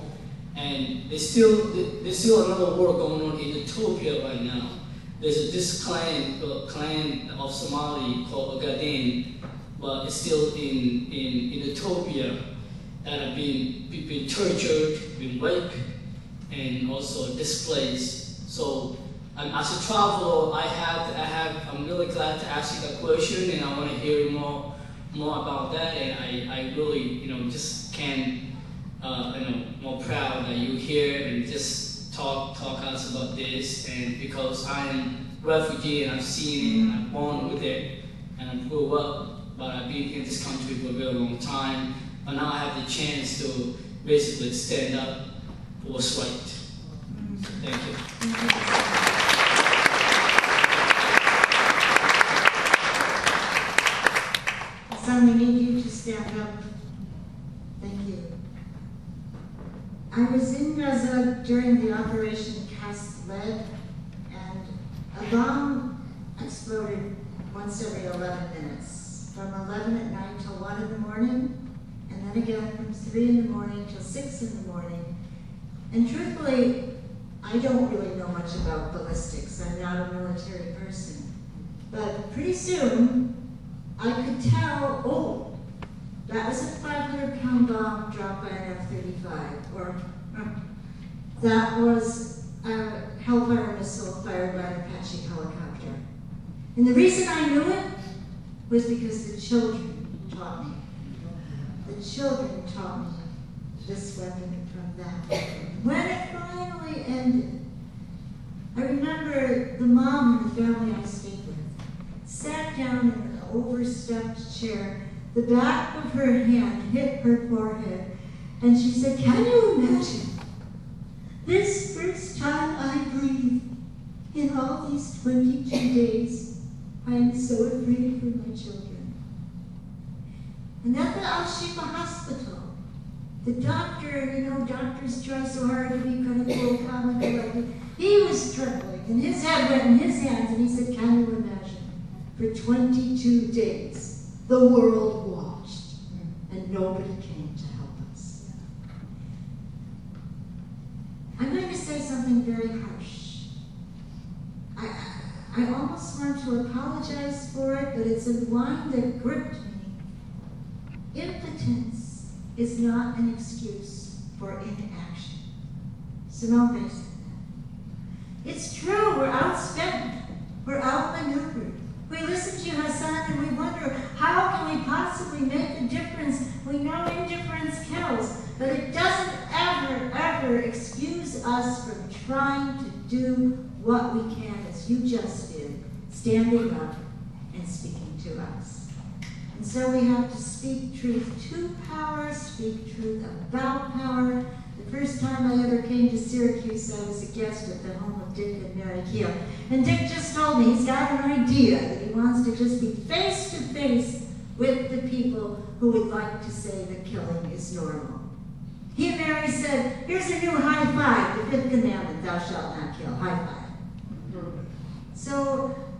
and there's still there's still another war going on in Ethiopia right now. There's a, this clan uh, clan of Somali called Ogaden, but it's still in in, in Ethiopia that have been been tortured, been raped, and also displaced. So, um, as a traveler, I have I have I'm really glad to ask you that question, and I want to hear more. more about that, and I, I really, you know, just can't, uh, you know, more proud that you're here and just talk, talk us about this, and because I am refugee and I've seen it and I'm born with it and I grew up, but I've been in this country for a very long time, but now I have the chance to basically stand up for what's right. Thank you. Son, we need you to stand up. Thank you. I was in Gaza during the Operation Cast Lead, and a bomb exploded once every eleven minutes, from eleven at night till one in the morning, and then again from three in the morning till six in the morning. And truthfully, I don't really know much about ballistics. I'm not a military person. But pretty soon, I could tell, oh, that was a five hundred pound bomb dropped by an F thirty-five, or uh, that was a Hellfire missile fired by an Apache helicopter. And the reason I knew it was because the children taught me. The children taught me this weapon from that. When it finally ended, I remember the mom and the family I stayed with sat down in an overstuffed chair. The back of her hand hit her forehead, and she said, "Can you imagine? This first time I breathe in all these twenty-two days, I am so afraid for my children." And at the Al-Shifa hospital, the doctor, you know, doctors try so hard to be kind of cool, calm, and collected. He was trembling, and his head went in his hands, and he said, "Can you imagine? For twenty-two days, the world watched, and nobody came to help us." I'm going to say something very harsh. I, I almost want to apologize for it, but it's a line that gripped me. Impotence is not an excuse for inaction. Simone Weil said that. It's true, we're outspent, we're outmaneuvered. We listen to Hassan and we wonder, how can we possibly make a difference? We know indifference kills, but it doesn't ever, ever excuse us from trying to do what we can, as you just did, standing up and speaking to us. And so we have to speak truth to power, speak truth about power. The first time I ever came to Syracuse, I was a guest at the home of Dick and Mary Keel. And Dick just told me he's got an idea that he wants to just be face to face with the people who would like to say that killing is normal. He and Mary said, "Here's a new high five, the fifth commandment, thou shalt not kill, high five." So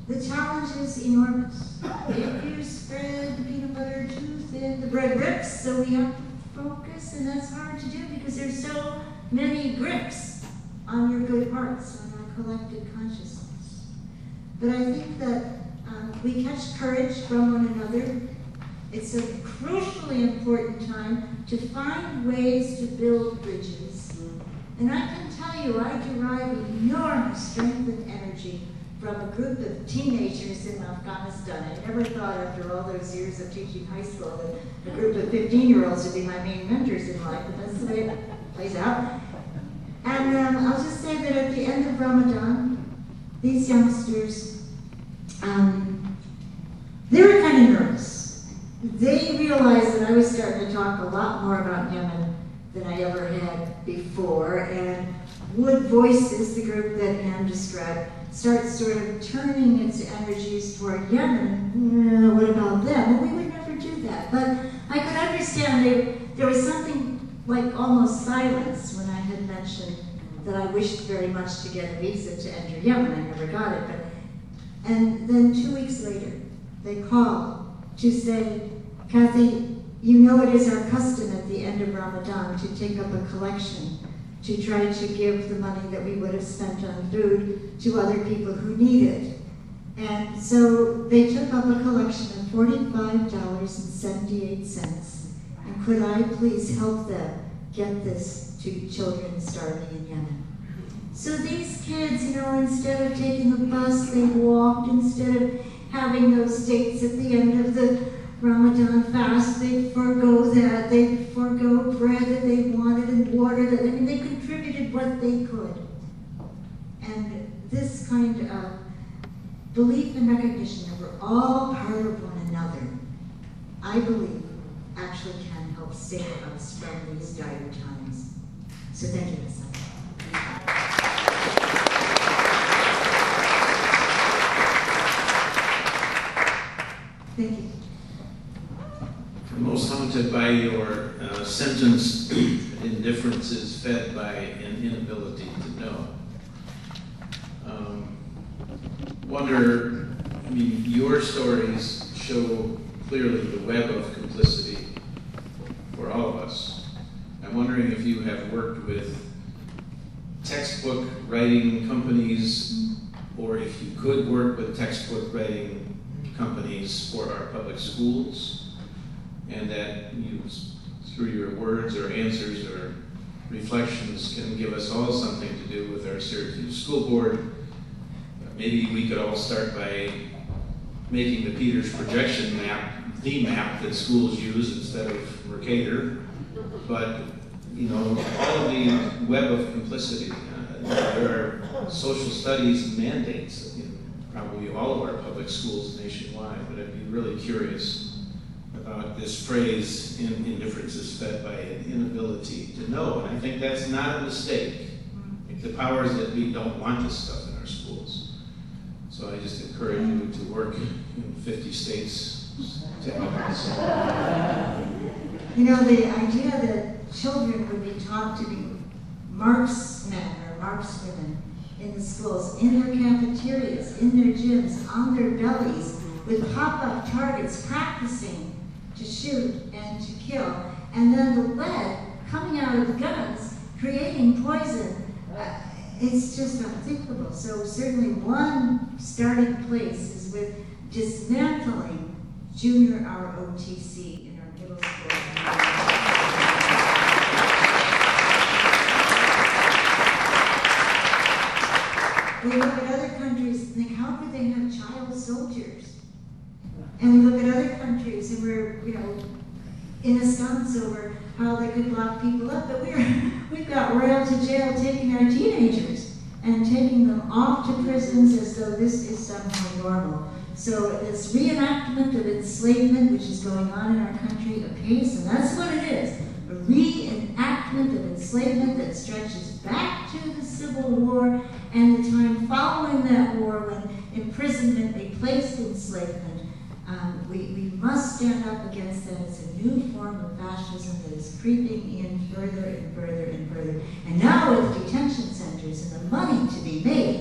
The challenge is enormous. If you spread the peanut butter too thin, the bread rips, so we have to focus, and that's hard to do because there's so many grips on your good hearts, on our collective consciousness. But I think that um, we catch courage from one another. It's a crucially important time to find ways to build bridges. And I can tell you, I derive enormous strength and energy from a group of teenagers in Afghanistan. I never thought after all those years of teaching high school that a group of fifteen-year-olds would be my main mentors in life, but that's the way it plays out. And um, I'll just say that at the end of Ramadan, these youngsters, um, they were kind of nervous. They realized that I was starting to talk a lot more about Yemen than I ever had before, and Wood Voices, the group that Anne described, starts sort of turning its energies toward Yemen. Uh, what about them? Well, we would never do that. But I could understand they, there was something like almost silence when I had mentioned that I wished very much to get a visa to enter Yemen. I never got it. But, and then two weeks later, they called to say, Kathy, you know it is our custom at the end of Ramadan to take up a collection to try to give the money that we would have spent on food to other people who need it. And so they took up a collection of forty-five dollars and seventy-eight cents. And could I please help them get this to children starving in Yemen? So these kids, you know, instead of taking the bus, they walked. Instead of having those dates at the end of the Ramadan fast, they'd forego that, they'd forego bread that they wanted and water that, I mean, they contributed what they could. And this kind of belief and recognition that we're all part of one another, I believe, actually can help save us from these dire times. So thank you, Miz Thank you. I'm most haunted by your uh, sentence, indifference is fed by an inability to know. Um, wonder, I mean, your stories show clearly the web of complicity for all of us. I'm wondering if you have worked with textbook writing companies, or if you could work with textbook writing companies for our public schools, and that you, through your words or answers or reflections, can give us all something to do with our Syracuse School Board. Maybe we could all start by making the Peters projection map the map that schools use instead of Mercator. But, you know, all of the web of complicity. Uh, there are social studies mandates in probably all of our public schools nationwide, but I'd be really curious about this phrase, in, indifference is fed by an inability to know. And I think that's not a mistake. The powers that be don't want this stuff in our schools. So I just encourage you to work in fifty states to help us. You know, the idea that children would be taught to be marksmen or markswomen in the schools, in their cafeterias, in their gyms, on their bellies, with pop-up targets, practicing to shoot and to kill, and then the lead coming out of the guns, creating poison. Uh, it's just unthinkable. So certainly one starting place is with dismantling junior R O T C in our middle school. We look at other countries and think, how could they have child soldiers? And we look at other countries and we're, you know, in a stance over how they could lock people up. But we're, we've got royal to jail taking our teenagers and taking them off to prisons as though this is somehow normal. So this reenactment of enslavement, which is going on in our country apace, and that's what it is, a reenactment of enslavement that stretches back to the Civil War and the time following that war when imprisonment replaced enslavement. Um, we, we must stand up against that. It's a new form of fascism that is creeping in further and further and further. And now with detention centers and the money to be made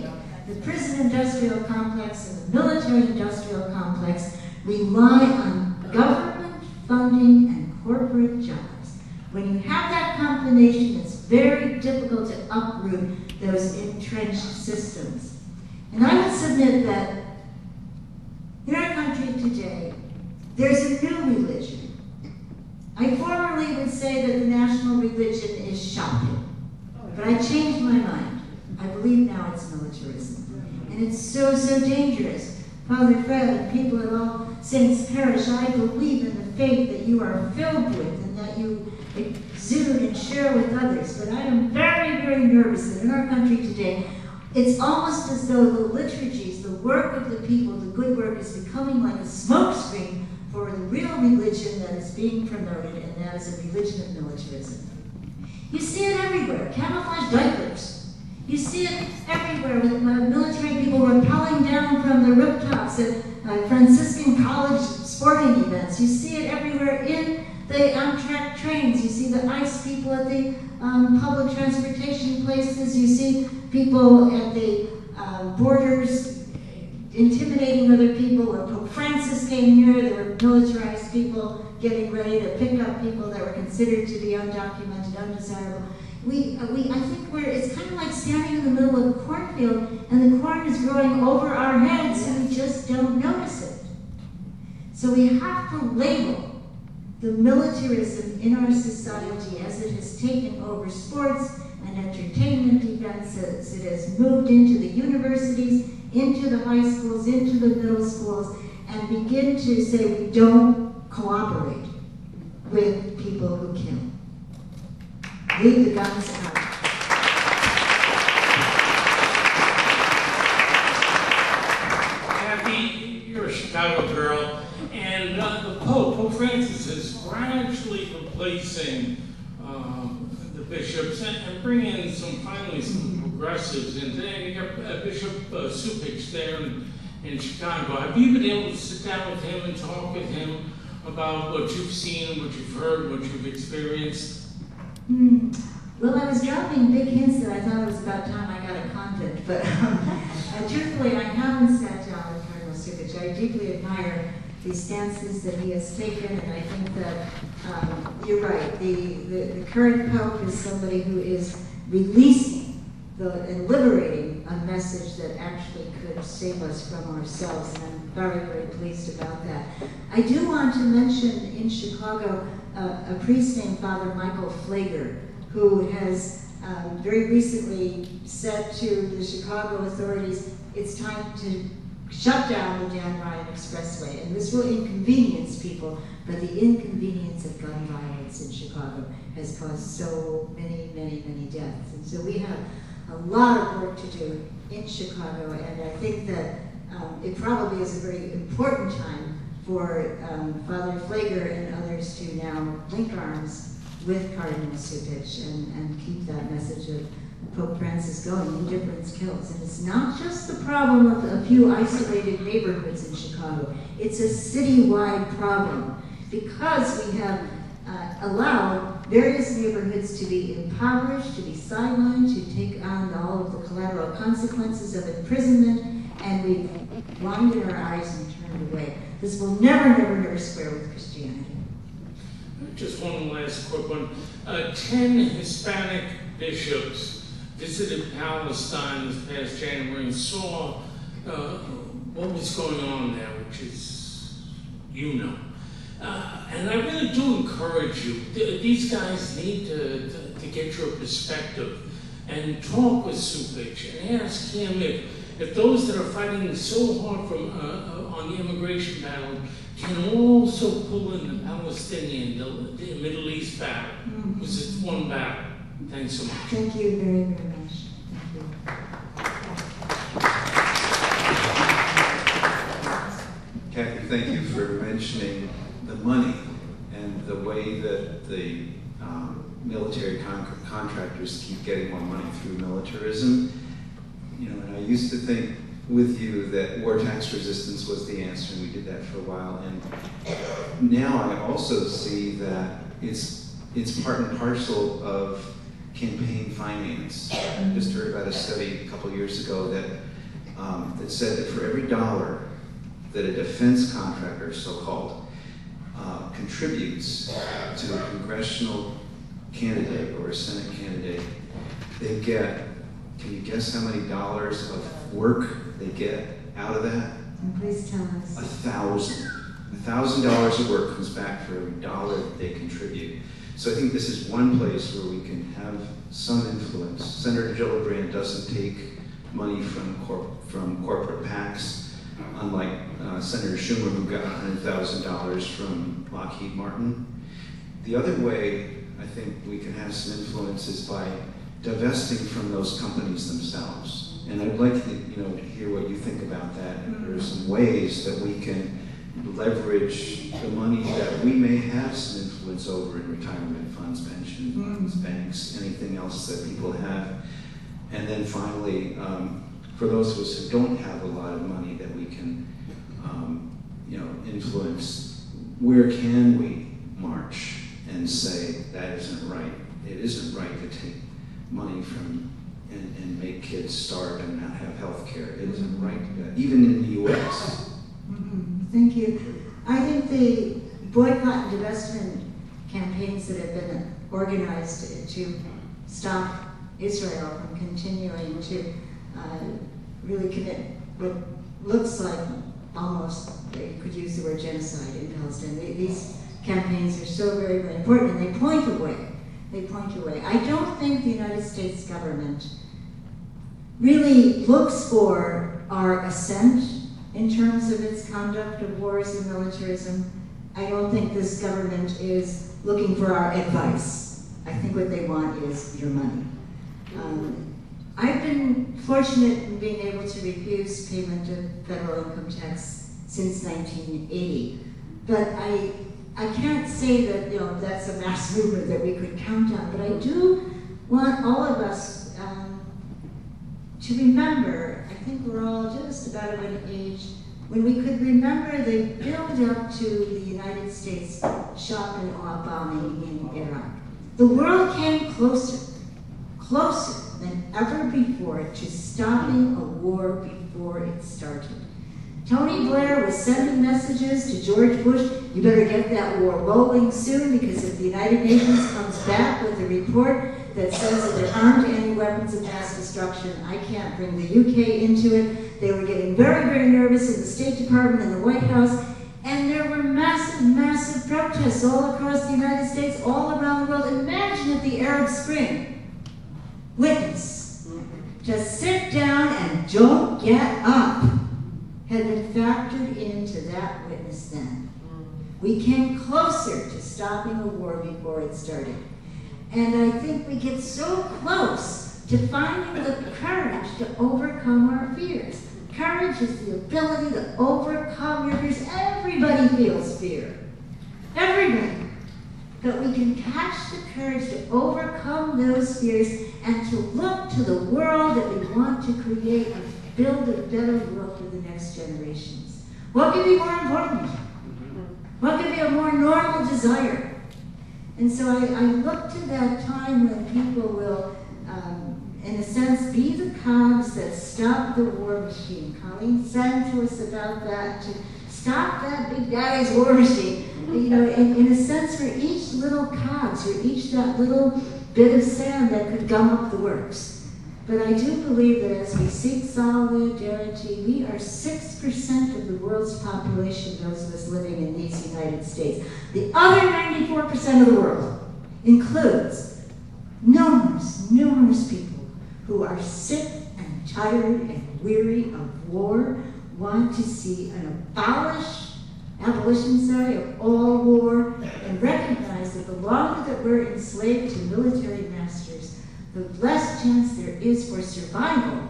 the prison industrial complex and the military industrial complex rely on government funding and corporate jobs. When you have that combination, it's very difficult to uproot those entrenched systems. And I would submit that in our country today, there's a new religion. I formerly would say that the national religion is shopping, but I changed my mind. I believe now it's militarism. And it's so, so dangerous. Father Fred and people at All Saints Parish, I believe in the faith that you are filled with and that you exude and share with others. But I am very, very nervous that in our country today, it's almost as though the liturgies, the work of the people, the good work is becoming like a smokescreen for the real religion that is being promoted, and that is a religion of militarism. You see it everywhere, camouflage diapers. You see it everywhere with uh, military people rappelling down from the rooftops at uh, Franciscan college sporting events. You see it everywhere in the Amtrak trains. You see the ICE people at the um, public transportation places. You see people at the uh, borders intimidating other people. When Pope Francis came here, there were militarized people getting ready to pick up people that were considered to be undocumented, undesirable. We, uh, we, I think we're, it's kind of like standing in the middle of a cornfield and the corn is growing over our heads and we just don't notice it. So we have to label the militarism in our society as it has taken over sports and entertainment events, as it has moved into the universities, into the high schools, into the middle schools, and begin to say we don't cooperate with people who kill. Leave the guns out. Kathy, you're a Chicago girl, and uh, the Pope, Pope Francis, is gradually replacing um, the bishops and, and bringing in some, finally, some progressives. And then you got uh, Bishop uh, Supich there in, in Chicago. Have you been able to sit down with him and talk with him about what you've seen, what you've heard, what you've experienced? Hmm. Well, I was dropping big hints that I thought it was about time I got a convent, but um, uh, truthfully, I haven't sat down with Cardinal Supich. I deeply admire the stances that he has taken, and I think that um, you're right. The, the, the current Pope is somebody who is releasing the, and liberating a message that actually could save us from ourselves, and I'm very, very pleased about that. I do want to mention in Chicago uh, a priest named Father Michael Flager, who has um, very recently said to the Chicago authorities, it's time to shut down the Dan Ryan Expressway. And this will inconvenience people, but the inconvenience of gun violence in Chicago has caused so many, many, many deaths. And so we have a lot of work to do in Chicago, and I think that um, it probably is a very important time for um, Father Flager and others to now link arms with Cardinal Supich and, and keep that message of Pope Francis going. Indifference kills. And it's not just the problem of a few isolated neighborhoods in Chicago. It's a citywide problem because we have uh, allowed various neighborhoods to be impoverished, to be sidelined, to take on all of the collateral consequences of imprisonment, and we've blinded our eyes and turned away. This will never, never, never square with Christianity. Just one last quick one. Uh, ten Hispanic bishops visited Palestine this past January and saw uh, what was going on there, which is, you know. Uh, and I really do encourage you. Th these guys need to, to, to get your perspective and talk with Supich and ask him if, if those that are fighting so hard from, uh, uh, on the immigration battle can also pull in the Palestinian, the, the Middle East battle, because mm-hmm. it's one battle. Thanks so much. Thank you very, very much. Thank you. Kathy, thank you for mentioning the money and the way that the um, military con contractors keep getting more money through militarism. You know, and I used to think with you that war tax resistance was the answer, and we did that for a while. And now I also see that it's it's part and parcel of campaign finance. I just heard about a study a couple years ago that um, that said that for every dollar that a defense contractor, so-called, uh, contributes to a congressional candidate or a Senate candidate, they get, can you guess how many dollars of work they get out of that? And please tell us. A thousand. A thousand dollars of work comes back for every dollar that they contribute. So I think this is one place where we can have some influence. Senator Gillibrand doesn't take money from corp from corporate PACs, unlike uh, Senator Schumer, who got one hundred thousand dollars from Lockheed Martin. The other way I think we can have some influence is by divesting from those companies themselves. And I'd like to, you know, to hear what you think about that. And there are some ways that we can leverage the money that we may have some influence over in retirement funds, pension funds, banks, anything else that people have. And then finally, um, for those of us who don't have a lot of money that we can, um, you know, influence, where can we march and say that isn't right? It isn't right to take money from and, and make kids starve and not have health care. It isn't right, uh, even in the U S. Mm-hmm. Thank you. I think the boycott and divestment campaigns that have been organized to stop Israel from continuing to uh, really commit what looks like almost, they could use the word genocide in Palestine. They, these campaigns are so very, very important, and they point away. They point away. I don't think the United States government really looks for our assent in terms of its conduct of wars and militarism. I don't think this government is looking for our advice. I think what they want is your money. Um, I've been fortunate in being able to refuse payment of federal income tax since nineteen eighty, but I I can't say that, you know, that's a mass movement that we could count on, but I do want all of us um, to remember, I think we're all just about of an age when we could remember the build-up to the United States shock and awe bombing in Iraq. The world came closer, closer than ever before to stopping a war before it started. Tony Blair was sending messages to George Bush, you better get that war rolling soon, because if the United Nations comes back with a report that says that there aren't any weapons of mass destruction, I can't bring the U K into it. They were getting very, very nervous in the State Department and the White House, and there were massive, massive protests all across the United States, all around the world. Imagine if the Arab Spring witness, just sit down and don't get up, had been factored into that witness then. We came closer to stopping a war before it started. And I think we get so close to finding the courage to overcome our fears. Courage is the ability to overcome your fears. Everybody feels fear. Everybody. But we can catch the courage to overcome those fears and to look to the world that we want to create and build a better world for the next generations. What could be more important? What could be a more normal desire? And so I, I look to that time when people will, um, in a sense, be the cogs that stop the war machine. Colleen sang to us about that, to stop that big guy's war machine. You know, in, in a sense, for each little cogs, for each that little bit of sand that could gum up the works. But I do believe that as we seek solidarity, we are six percent of the world's population, those of us living in these United States. The other ninety-four percent of the world includes numerous, numerous people who are sick and tired and weary of war, want to see an abolish, abolition, sorry, of all war, and recognize that the longer that we're enslaved to military masters, the less chance there is for survival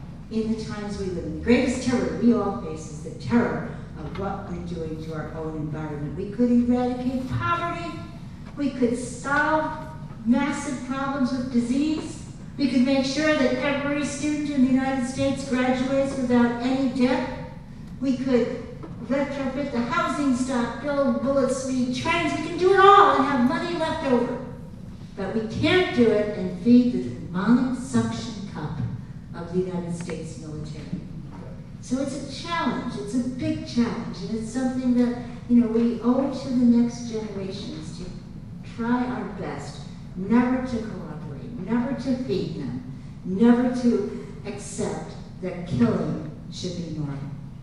in the times we live in. The greatest terror we all face is the terror of what we're doing to our own environment. We could eradicate poverty. We could solve massive problems with disease. We could make sure that every student in the United States graduates without any debt. We could retrofit the housing stock, build bullet speed trains. We can do it all and have money left over. But we can't do it and feed the demonic suction cup of the United States military. So it's a challenge, it's a big challenge, and it's something that, you know, we owe to the next generations to try our best never to cooperate, never to feed them, never to accept that killing should be normal.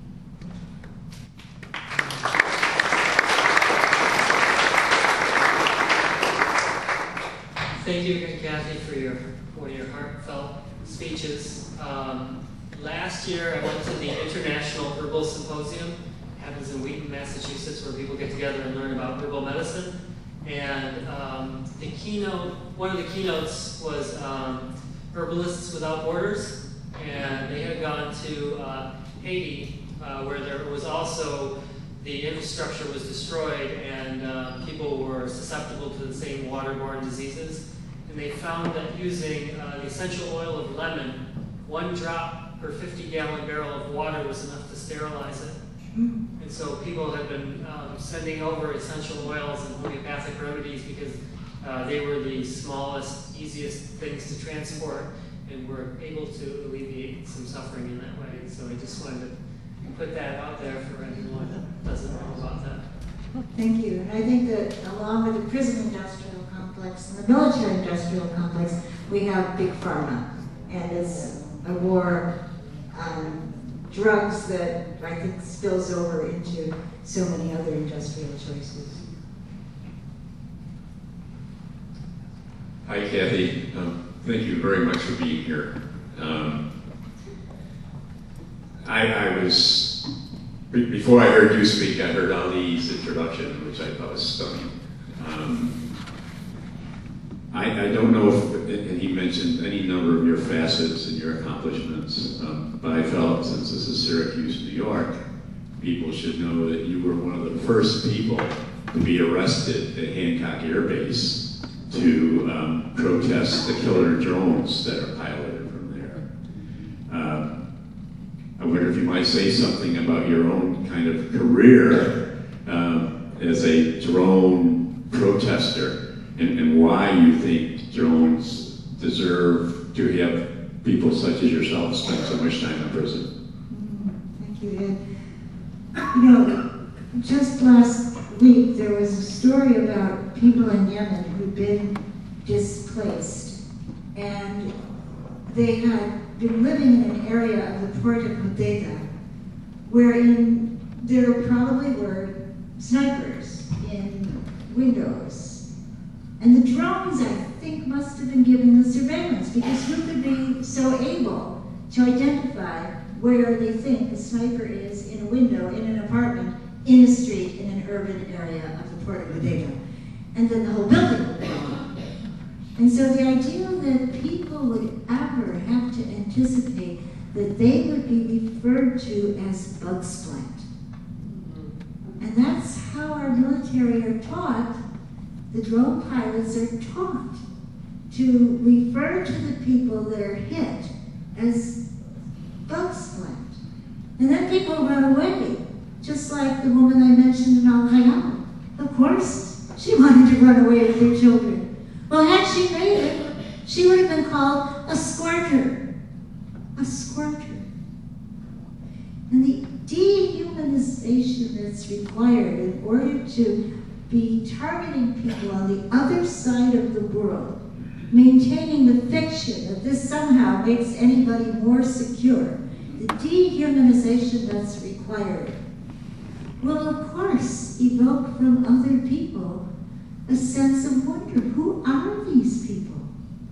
Thank you again, Kathy, for your one of your heartfelt speeches. Um, last year, I went to the International Herbal Symposium. It happens in Wheaton, Massachusetts, where people get together and learn about herbal medicine. And um, the keynote, one of the keynotes was um, Herbalists Without Borders, and they had gone to uh, Haiti, uh, where there was also the infrastructure was destroyed, and uh, people were susceptible to the same waterborne diseases. And they found that using uh, the essential oil of lemon, one drop per fifty gallon barrel of water was enough to sterilize it. And so people have been um, sending over essential oils and homeopathic remedies because uh, they were the smallest, easiest things to transport, and were able to alleviate some suffering in that way. So I just wanted to put that out there for anyone that doesn't know about that. Thank you. And I think that along with the prison industrial complex and the military industrial complex, we have big pharma. And it's a war on drugs that I think spills over into so many other industrial choices. Hi, Kathy. Um, thank you very much for being here. Um, I, I was, before I heard you speak, I heard Ali's introduction, which I thought was stunning. Um, I, I don't know if, and he mentioned any number of your facets and your accomplishments, um, but I felt since this is Syracuse, New York, people should know that you were one of the first people to be arrested at Hancock Air Base to um, protest the killer drones that are piloted from there. Um, I wonder if you might say something about your own kind of career um, as a drone protester, and, and why you think drones deserve to have people such as yourself spend so much time in prison. Thank you, Ed. You know, just last week there was a story about people in Yemen who'd been displaced, and they had been living in an area of the port of Hodeidah wherein there probably were snipers in windows. And the drones, I think, must have been given the surveillance, because who could be so able to identify where they think the sniper is in a window, in an apartment, in a street, in an urban area of the port of Hodeidah. And then the whole building would go up. And so the idea that people would ever have to anticipate that they would be referred to as bug splat. And that's how our military are taught. The drone pilots are taught to refer to the people that are hit as bug splat. And then people run away, just like the woman I mentioned in Al-Hayat. Of course, she wanted to run away with her children. Well, had she made it, she would have been called a squirter. A squirter. And the dehumanization that's required in order to be targeting people on the other side of the world, maintaining the fiction that this somehow makes anybody more secure, the dehumanization that's required will, of course, evoke from other people a sense of wonder. Who are these people?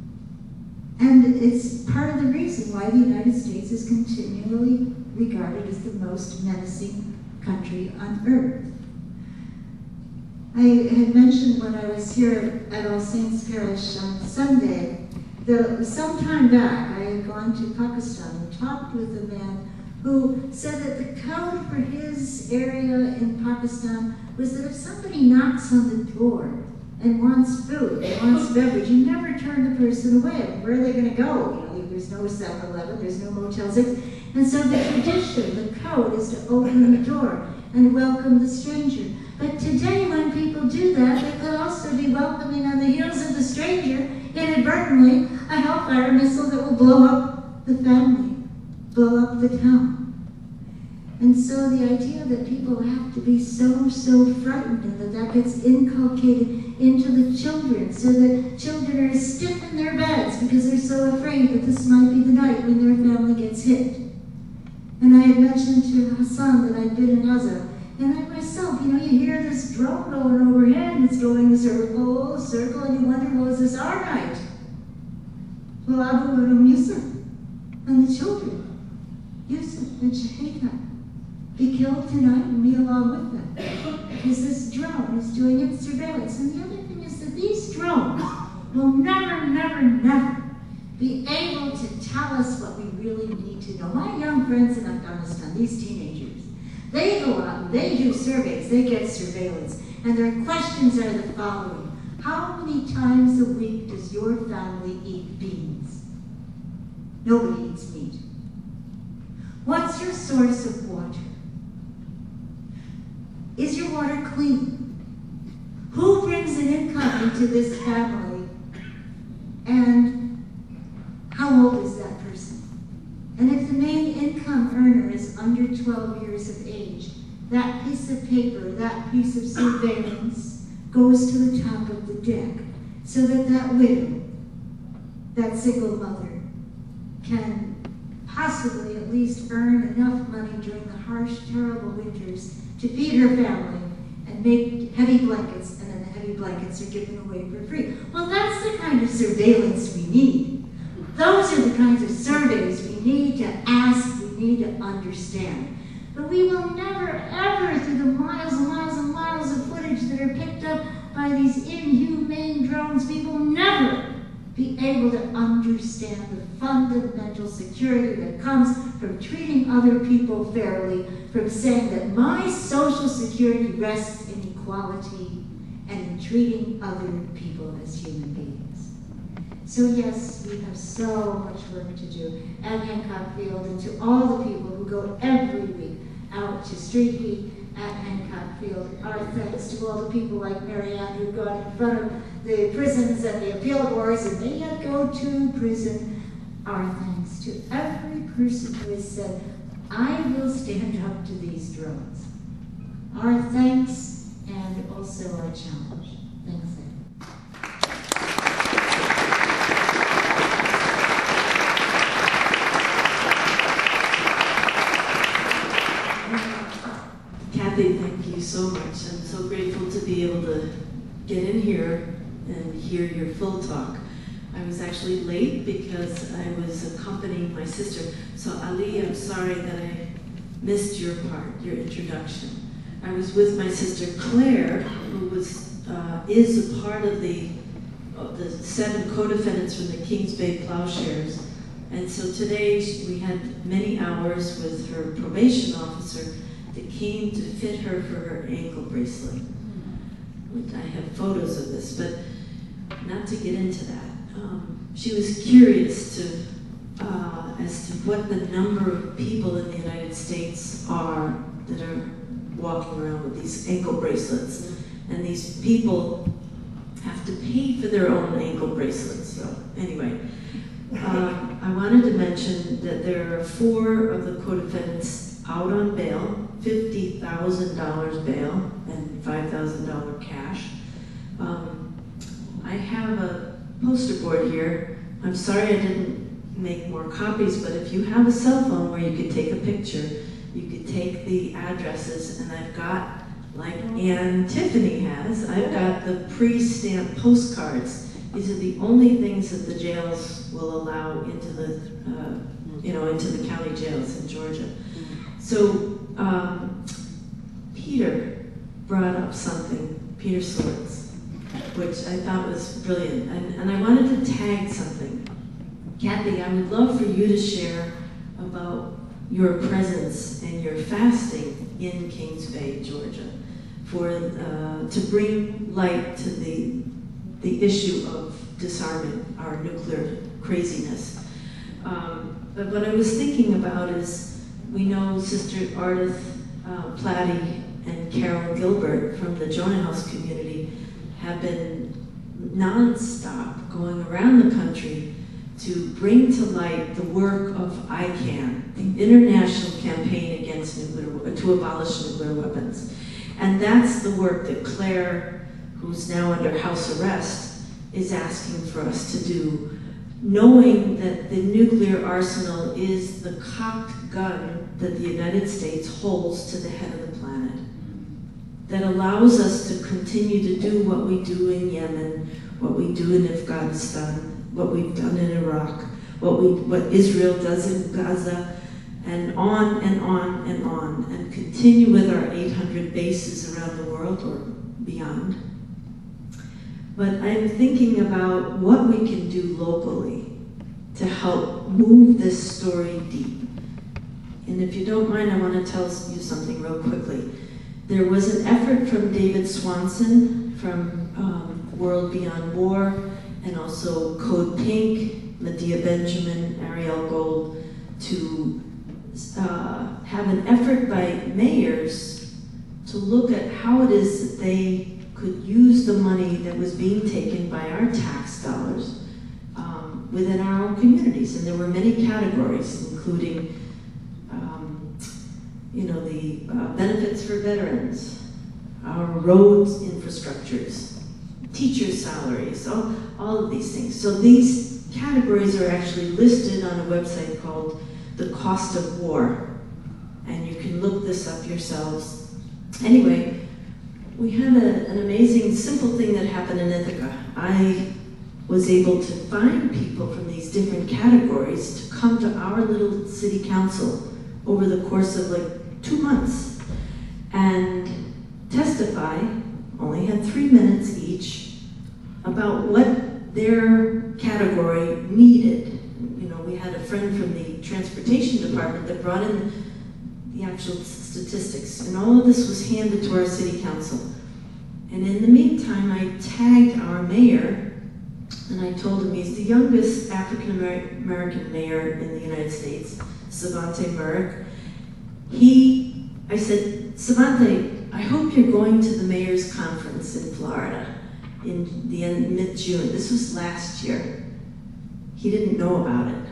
And it's part of the reason why the United States is continually regarded as the most menacing country on earth. I had mentioned when I was here at All Saints Parish on Sunday that some time back I had gone to Pakistan and talked with a man who said that the code for his area in Pakistan was that if somebody knocks on the door and wants food, wants beverage, you never turn the person away. Where are they going to go? You know, there's no seven eleven, there's no Motel six. And so the tradition, the code, is to open the door and welcome the stranger. But today, when people do that, they could also be welcoming on the heels of the stranger, inadvertently, a hellfire missile that will blow up the family, blow up the town. And so the idea that people have to be so, so frightened and that that gets inculcated into the children so that children are stiff in their beds because they're so afraid that this might be the night when their family gets hit. And I had mentioned to Hassan that I'd been in Gaza, and I myself, you know, you hear this drone going overhead and it's going a circle, circle, and you wonder, well, is this our night? Well, Abu and Umm Yusuf and the children, Yusuf and Shahida, be killed tonight and me along with them. Because this drone is doing its surveillance. And the other thing is that these drones will never, never, never be able to tell us what we really need to know. My young friends in Afghanistan, these teenagers, they go out and they do surveys, they get surveillance, and their questions are the following. How many times a week does your family eat beans? Nobody eats meat. What's your source of water? Is your water clean? Who brings an income into this family? And how old is that person? And if the main income earner is under twelve years of age, that piece of paper, that piece of surveillance goes to the top of the deck so that that widow, that single mother, can possibly at least earn enough money during the harsh, terrible winters to feed her family and make heavy blankets, and then the heavy blankets are given away for free. Well, that's the kind of surveillance we need. Those are the kinds of surveys we need to ask, we need to understand. But we will never, ever, through the miles and miles and miles of footage that are picked up by these inhumane drones, we will never be able to understand the fundamental security that comes from treating other people fairly, from saying that my social security rests in equality and in treating other people as human beings. So yes, we have so much work to do at Hancock Field, and to all the people who go every week out to Street Heat at Hancock Field. Our thanks to all the people like Mary Ann who got in front of the prisons and the appeal boards and they yet go to prison. Our thanks to every person who has said, I will stand up to these drones. Our thanks and also our challenge. Thanks, Ed. Kathy, thank you so much. I'm so grateful to be able to get in here and hear your full talk. I was actually late because I was accompanying my sister. So Ali, I'm sorry that I missed your part, your introduction. I was with my sister Claire, who was uh, is a part of the of the seven co-defendants from the Kings Bay Plowshares. And so today we had many hours with her probation officer that came to fit her for her ankle bracelet. I have photos of this, but not to get into that. Um, she was curious to uh, as to what the number of people in the United States are that are walking around with these ankle bracelets. And these people have to pay for their own ankle bracelets. So anyway, uh, I wanted to mention that there are four of the co-defendants out on bail, fifty thousand dollars bail and five thousand dollars cash. Um, I have a poster board here. I'm sorry I didn't make more copies, but if you have a cell phone where you could take a picture, you could take the addresses, and I've got, like Anne Tiffany has, I've got the pre-stamped postcards. These are the only things that the jails will allow into the, uh, you know, into the county jails in Georgia. So um, Peter brought up something, Peter Swords, which I thought was brilliant, and, and I wanted to tag something. Kathy, I would love for you to share about your presence and your fasting in Kings Bay, Georgia, for uh, to bring light to the the issue of disarming our nuclear craziness. Um, but what I was thinking about is, we know Sister Ardith uh, Platty and Carol Gilbert from the Jonah House community have been nonstop going around the country to bring to light the work of I CAN, the International Campaign Against Nuclear, to Abolish Nuclear Weapons. And that's the work that Claire, who's now under house arrest, is asking for us to do, knowing that the nuclear arsenal is the cocked gun that the United States holds to the head of the planet, that allows us to continue to do what we do in Yemen, what we do in Afghanistan, what we've done in Iraq, what we, what Israel does in Gaza, and on and on and on, and continue with our eight hundred bases around the world or beyond. But I'm thinking about what we can do locally to help move this story deep. And if you don't mind, I want to tell you something real quickly. There was an effort from David Swanson from um, World Beyond War, and also Code Pink, Medea Benjamin, Ariel Gold, to uh, have an effort by mayors to look at how it is that they could use the money that was being taken by our tax dollars um, within our own communities. And there were many categories, including um, you know, the uh, benefits for veterans, our roads infrastructures, teacher salaries, all, all of these things. So these categories are actually listed on a website called The Cost of War. And you can look this up yourselves. Anyway, we had a, an amazing, simple thing that happened in Ithaca. I was able to find people from these different categories to come to our little city council over the course of like two months and testify, only had three minutes each, about what their category needed. You know, we had a friend from the transportation department that brought in the actual statistics, and all of this was handed to our city council. And in the meantime, I tagged our mayor, and I told him he's the youngest African American mayor in the United States, Savante Murrick. He, I said, Savante, I hope you're going to the mayor's conference in Florida in the end, mid-June. This was last year. He didn't know about it.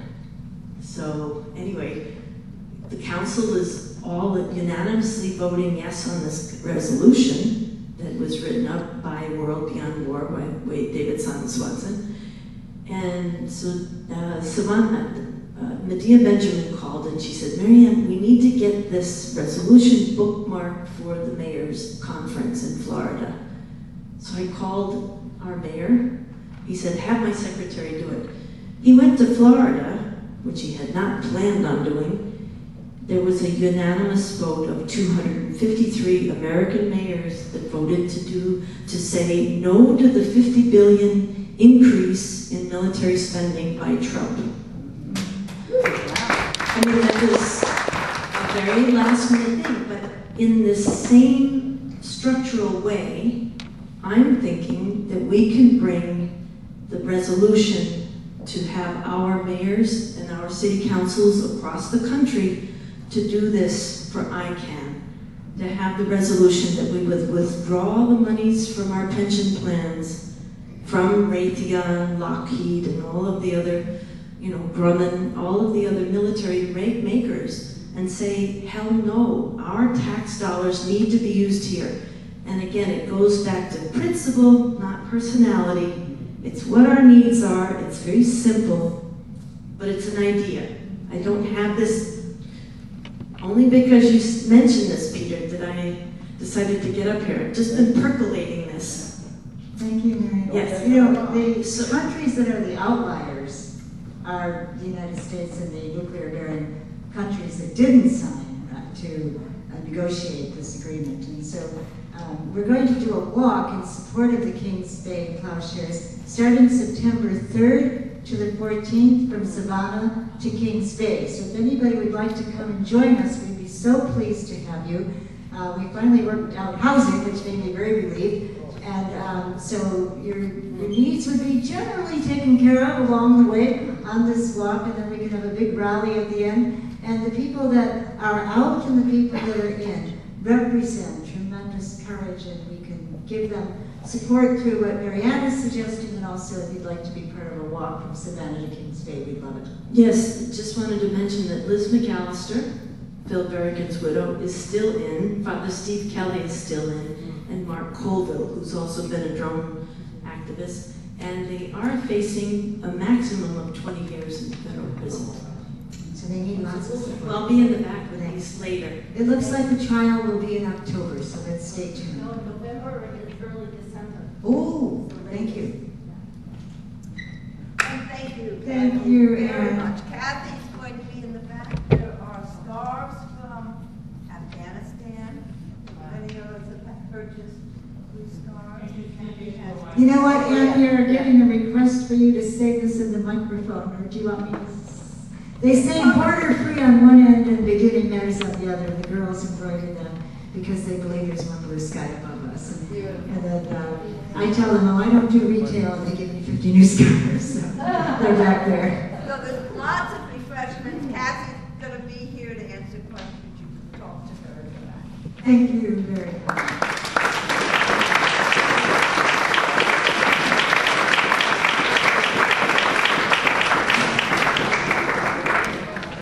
So anyway, the council is all unanimously voting yes on this resolution that was written up by World Beyond War by David Swanson. And so uh, Savannah, uh, Medea Benjamin called and she said, Marianne, we need to get this resolution bookmarked for the mayor's conference in Florida. So I called our mayor. He said, have my secretary do it. He went to Florida, which he had not planned on doing. There was a unanimous vote of two hundred fifty-three American mayors that voted to do, to say no to the fifty billion increase in military spending by Trump. I mean, that was a very last minute thing, but in this same structural way, I'm thinking that we can bring the resolution to have our mayors and our city councils across the country to do this for I CAN, to have the resolution that we would withdraw the monies from our pension plans, from Raytheon, Lockheed, and all of the other, you know, Grumman, all of the other military makers, and say, hell no, our tax dollars need to be used here. And again, it goes back to principle, not personality. It's what our needs are. It's very simple, but it's an idea. I don't have this, only because you mentioned this, Peter, that I decided to get up here. I've just been percolating this. Thank you, Mary. Yes. You know, the countries that are the outliers are the United States and the nuclear-bearing countries that didn't sign uh, to uh, negotiate this agreement. And so um, we're going to do a walk in support of the Kings Bay Plowshares starting September third to the fourteenth from Savannah to Kings Bay. So if anybody would like to come and join us, we'd be so pleased to have you. Uh, we finally worked out housing, which made me very relieved. And um, so your, your needs would be generally taken care of along the way on this walk, and then we can have a big rally at the end. And the people that are out and the people that are in represent tremendous courage, and we can give them support through what Marianne is suggesting, and also if you'd like to be part of a walk from Savannah to Kings Bay, we'd love it. Yes, just wanted to mention that Liz McAllister, Phil Berrigan's widow, is still in. Father Steve Kelly is still in, and Mark Colville, who's also been a drone activist. And they are facing a maximum of twenty years in federal prison. So they need lots of support. Well, I'll be in the back with these later. It looks like the trial will be in October, so let's stay tuned. No, November or early December. Oh, thank you. And thank you. Thank Kathy, you, very Erin. much. Kathy's going to be in the back. There are scarves from Afghanistan. Many of us have purchased these scarves. Kathy has- You know what, Ann, you're getting a request for you to say this in the microphone, or do you want me to? s- They say border free on one end and beginning matters on the other. The girls embroider them because they believe there's one blue sky above us. And, and then uh, I tell them, oh, I don't do retail, and they give me fifty new scarves. So they're back there. So there's lots of refreshments. Kathy's going to be here to answer questions. You can talk to her about. Thank you very much.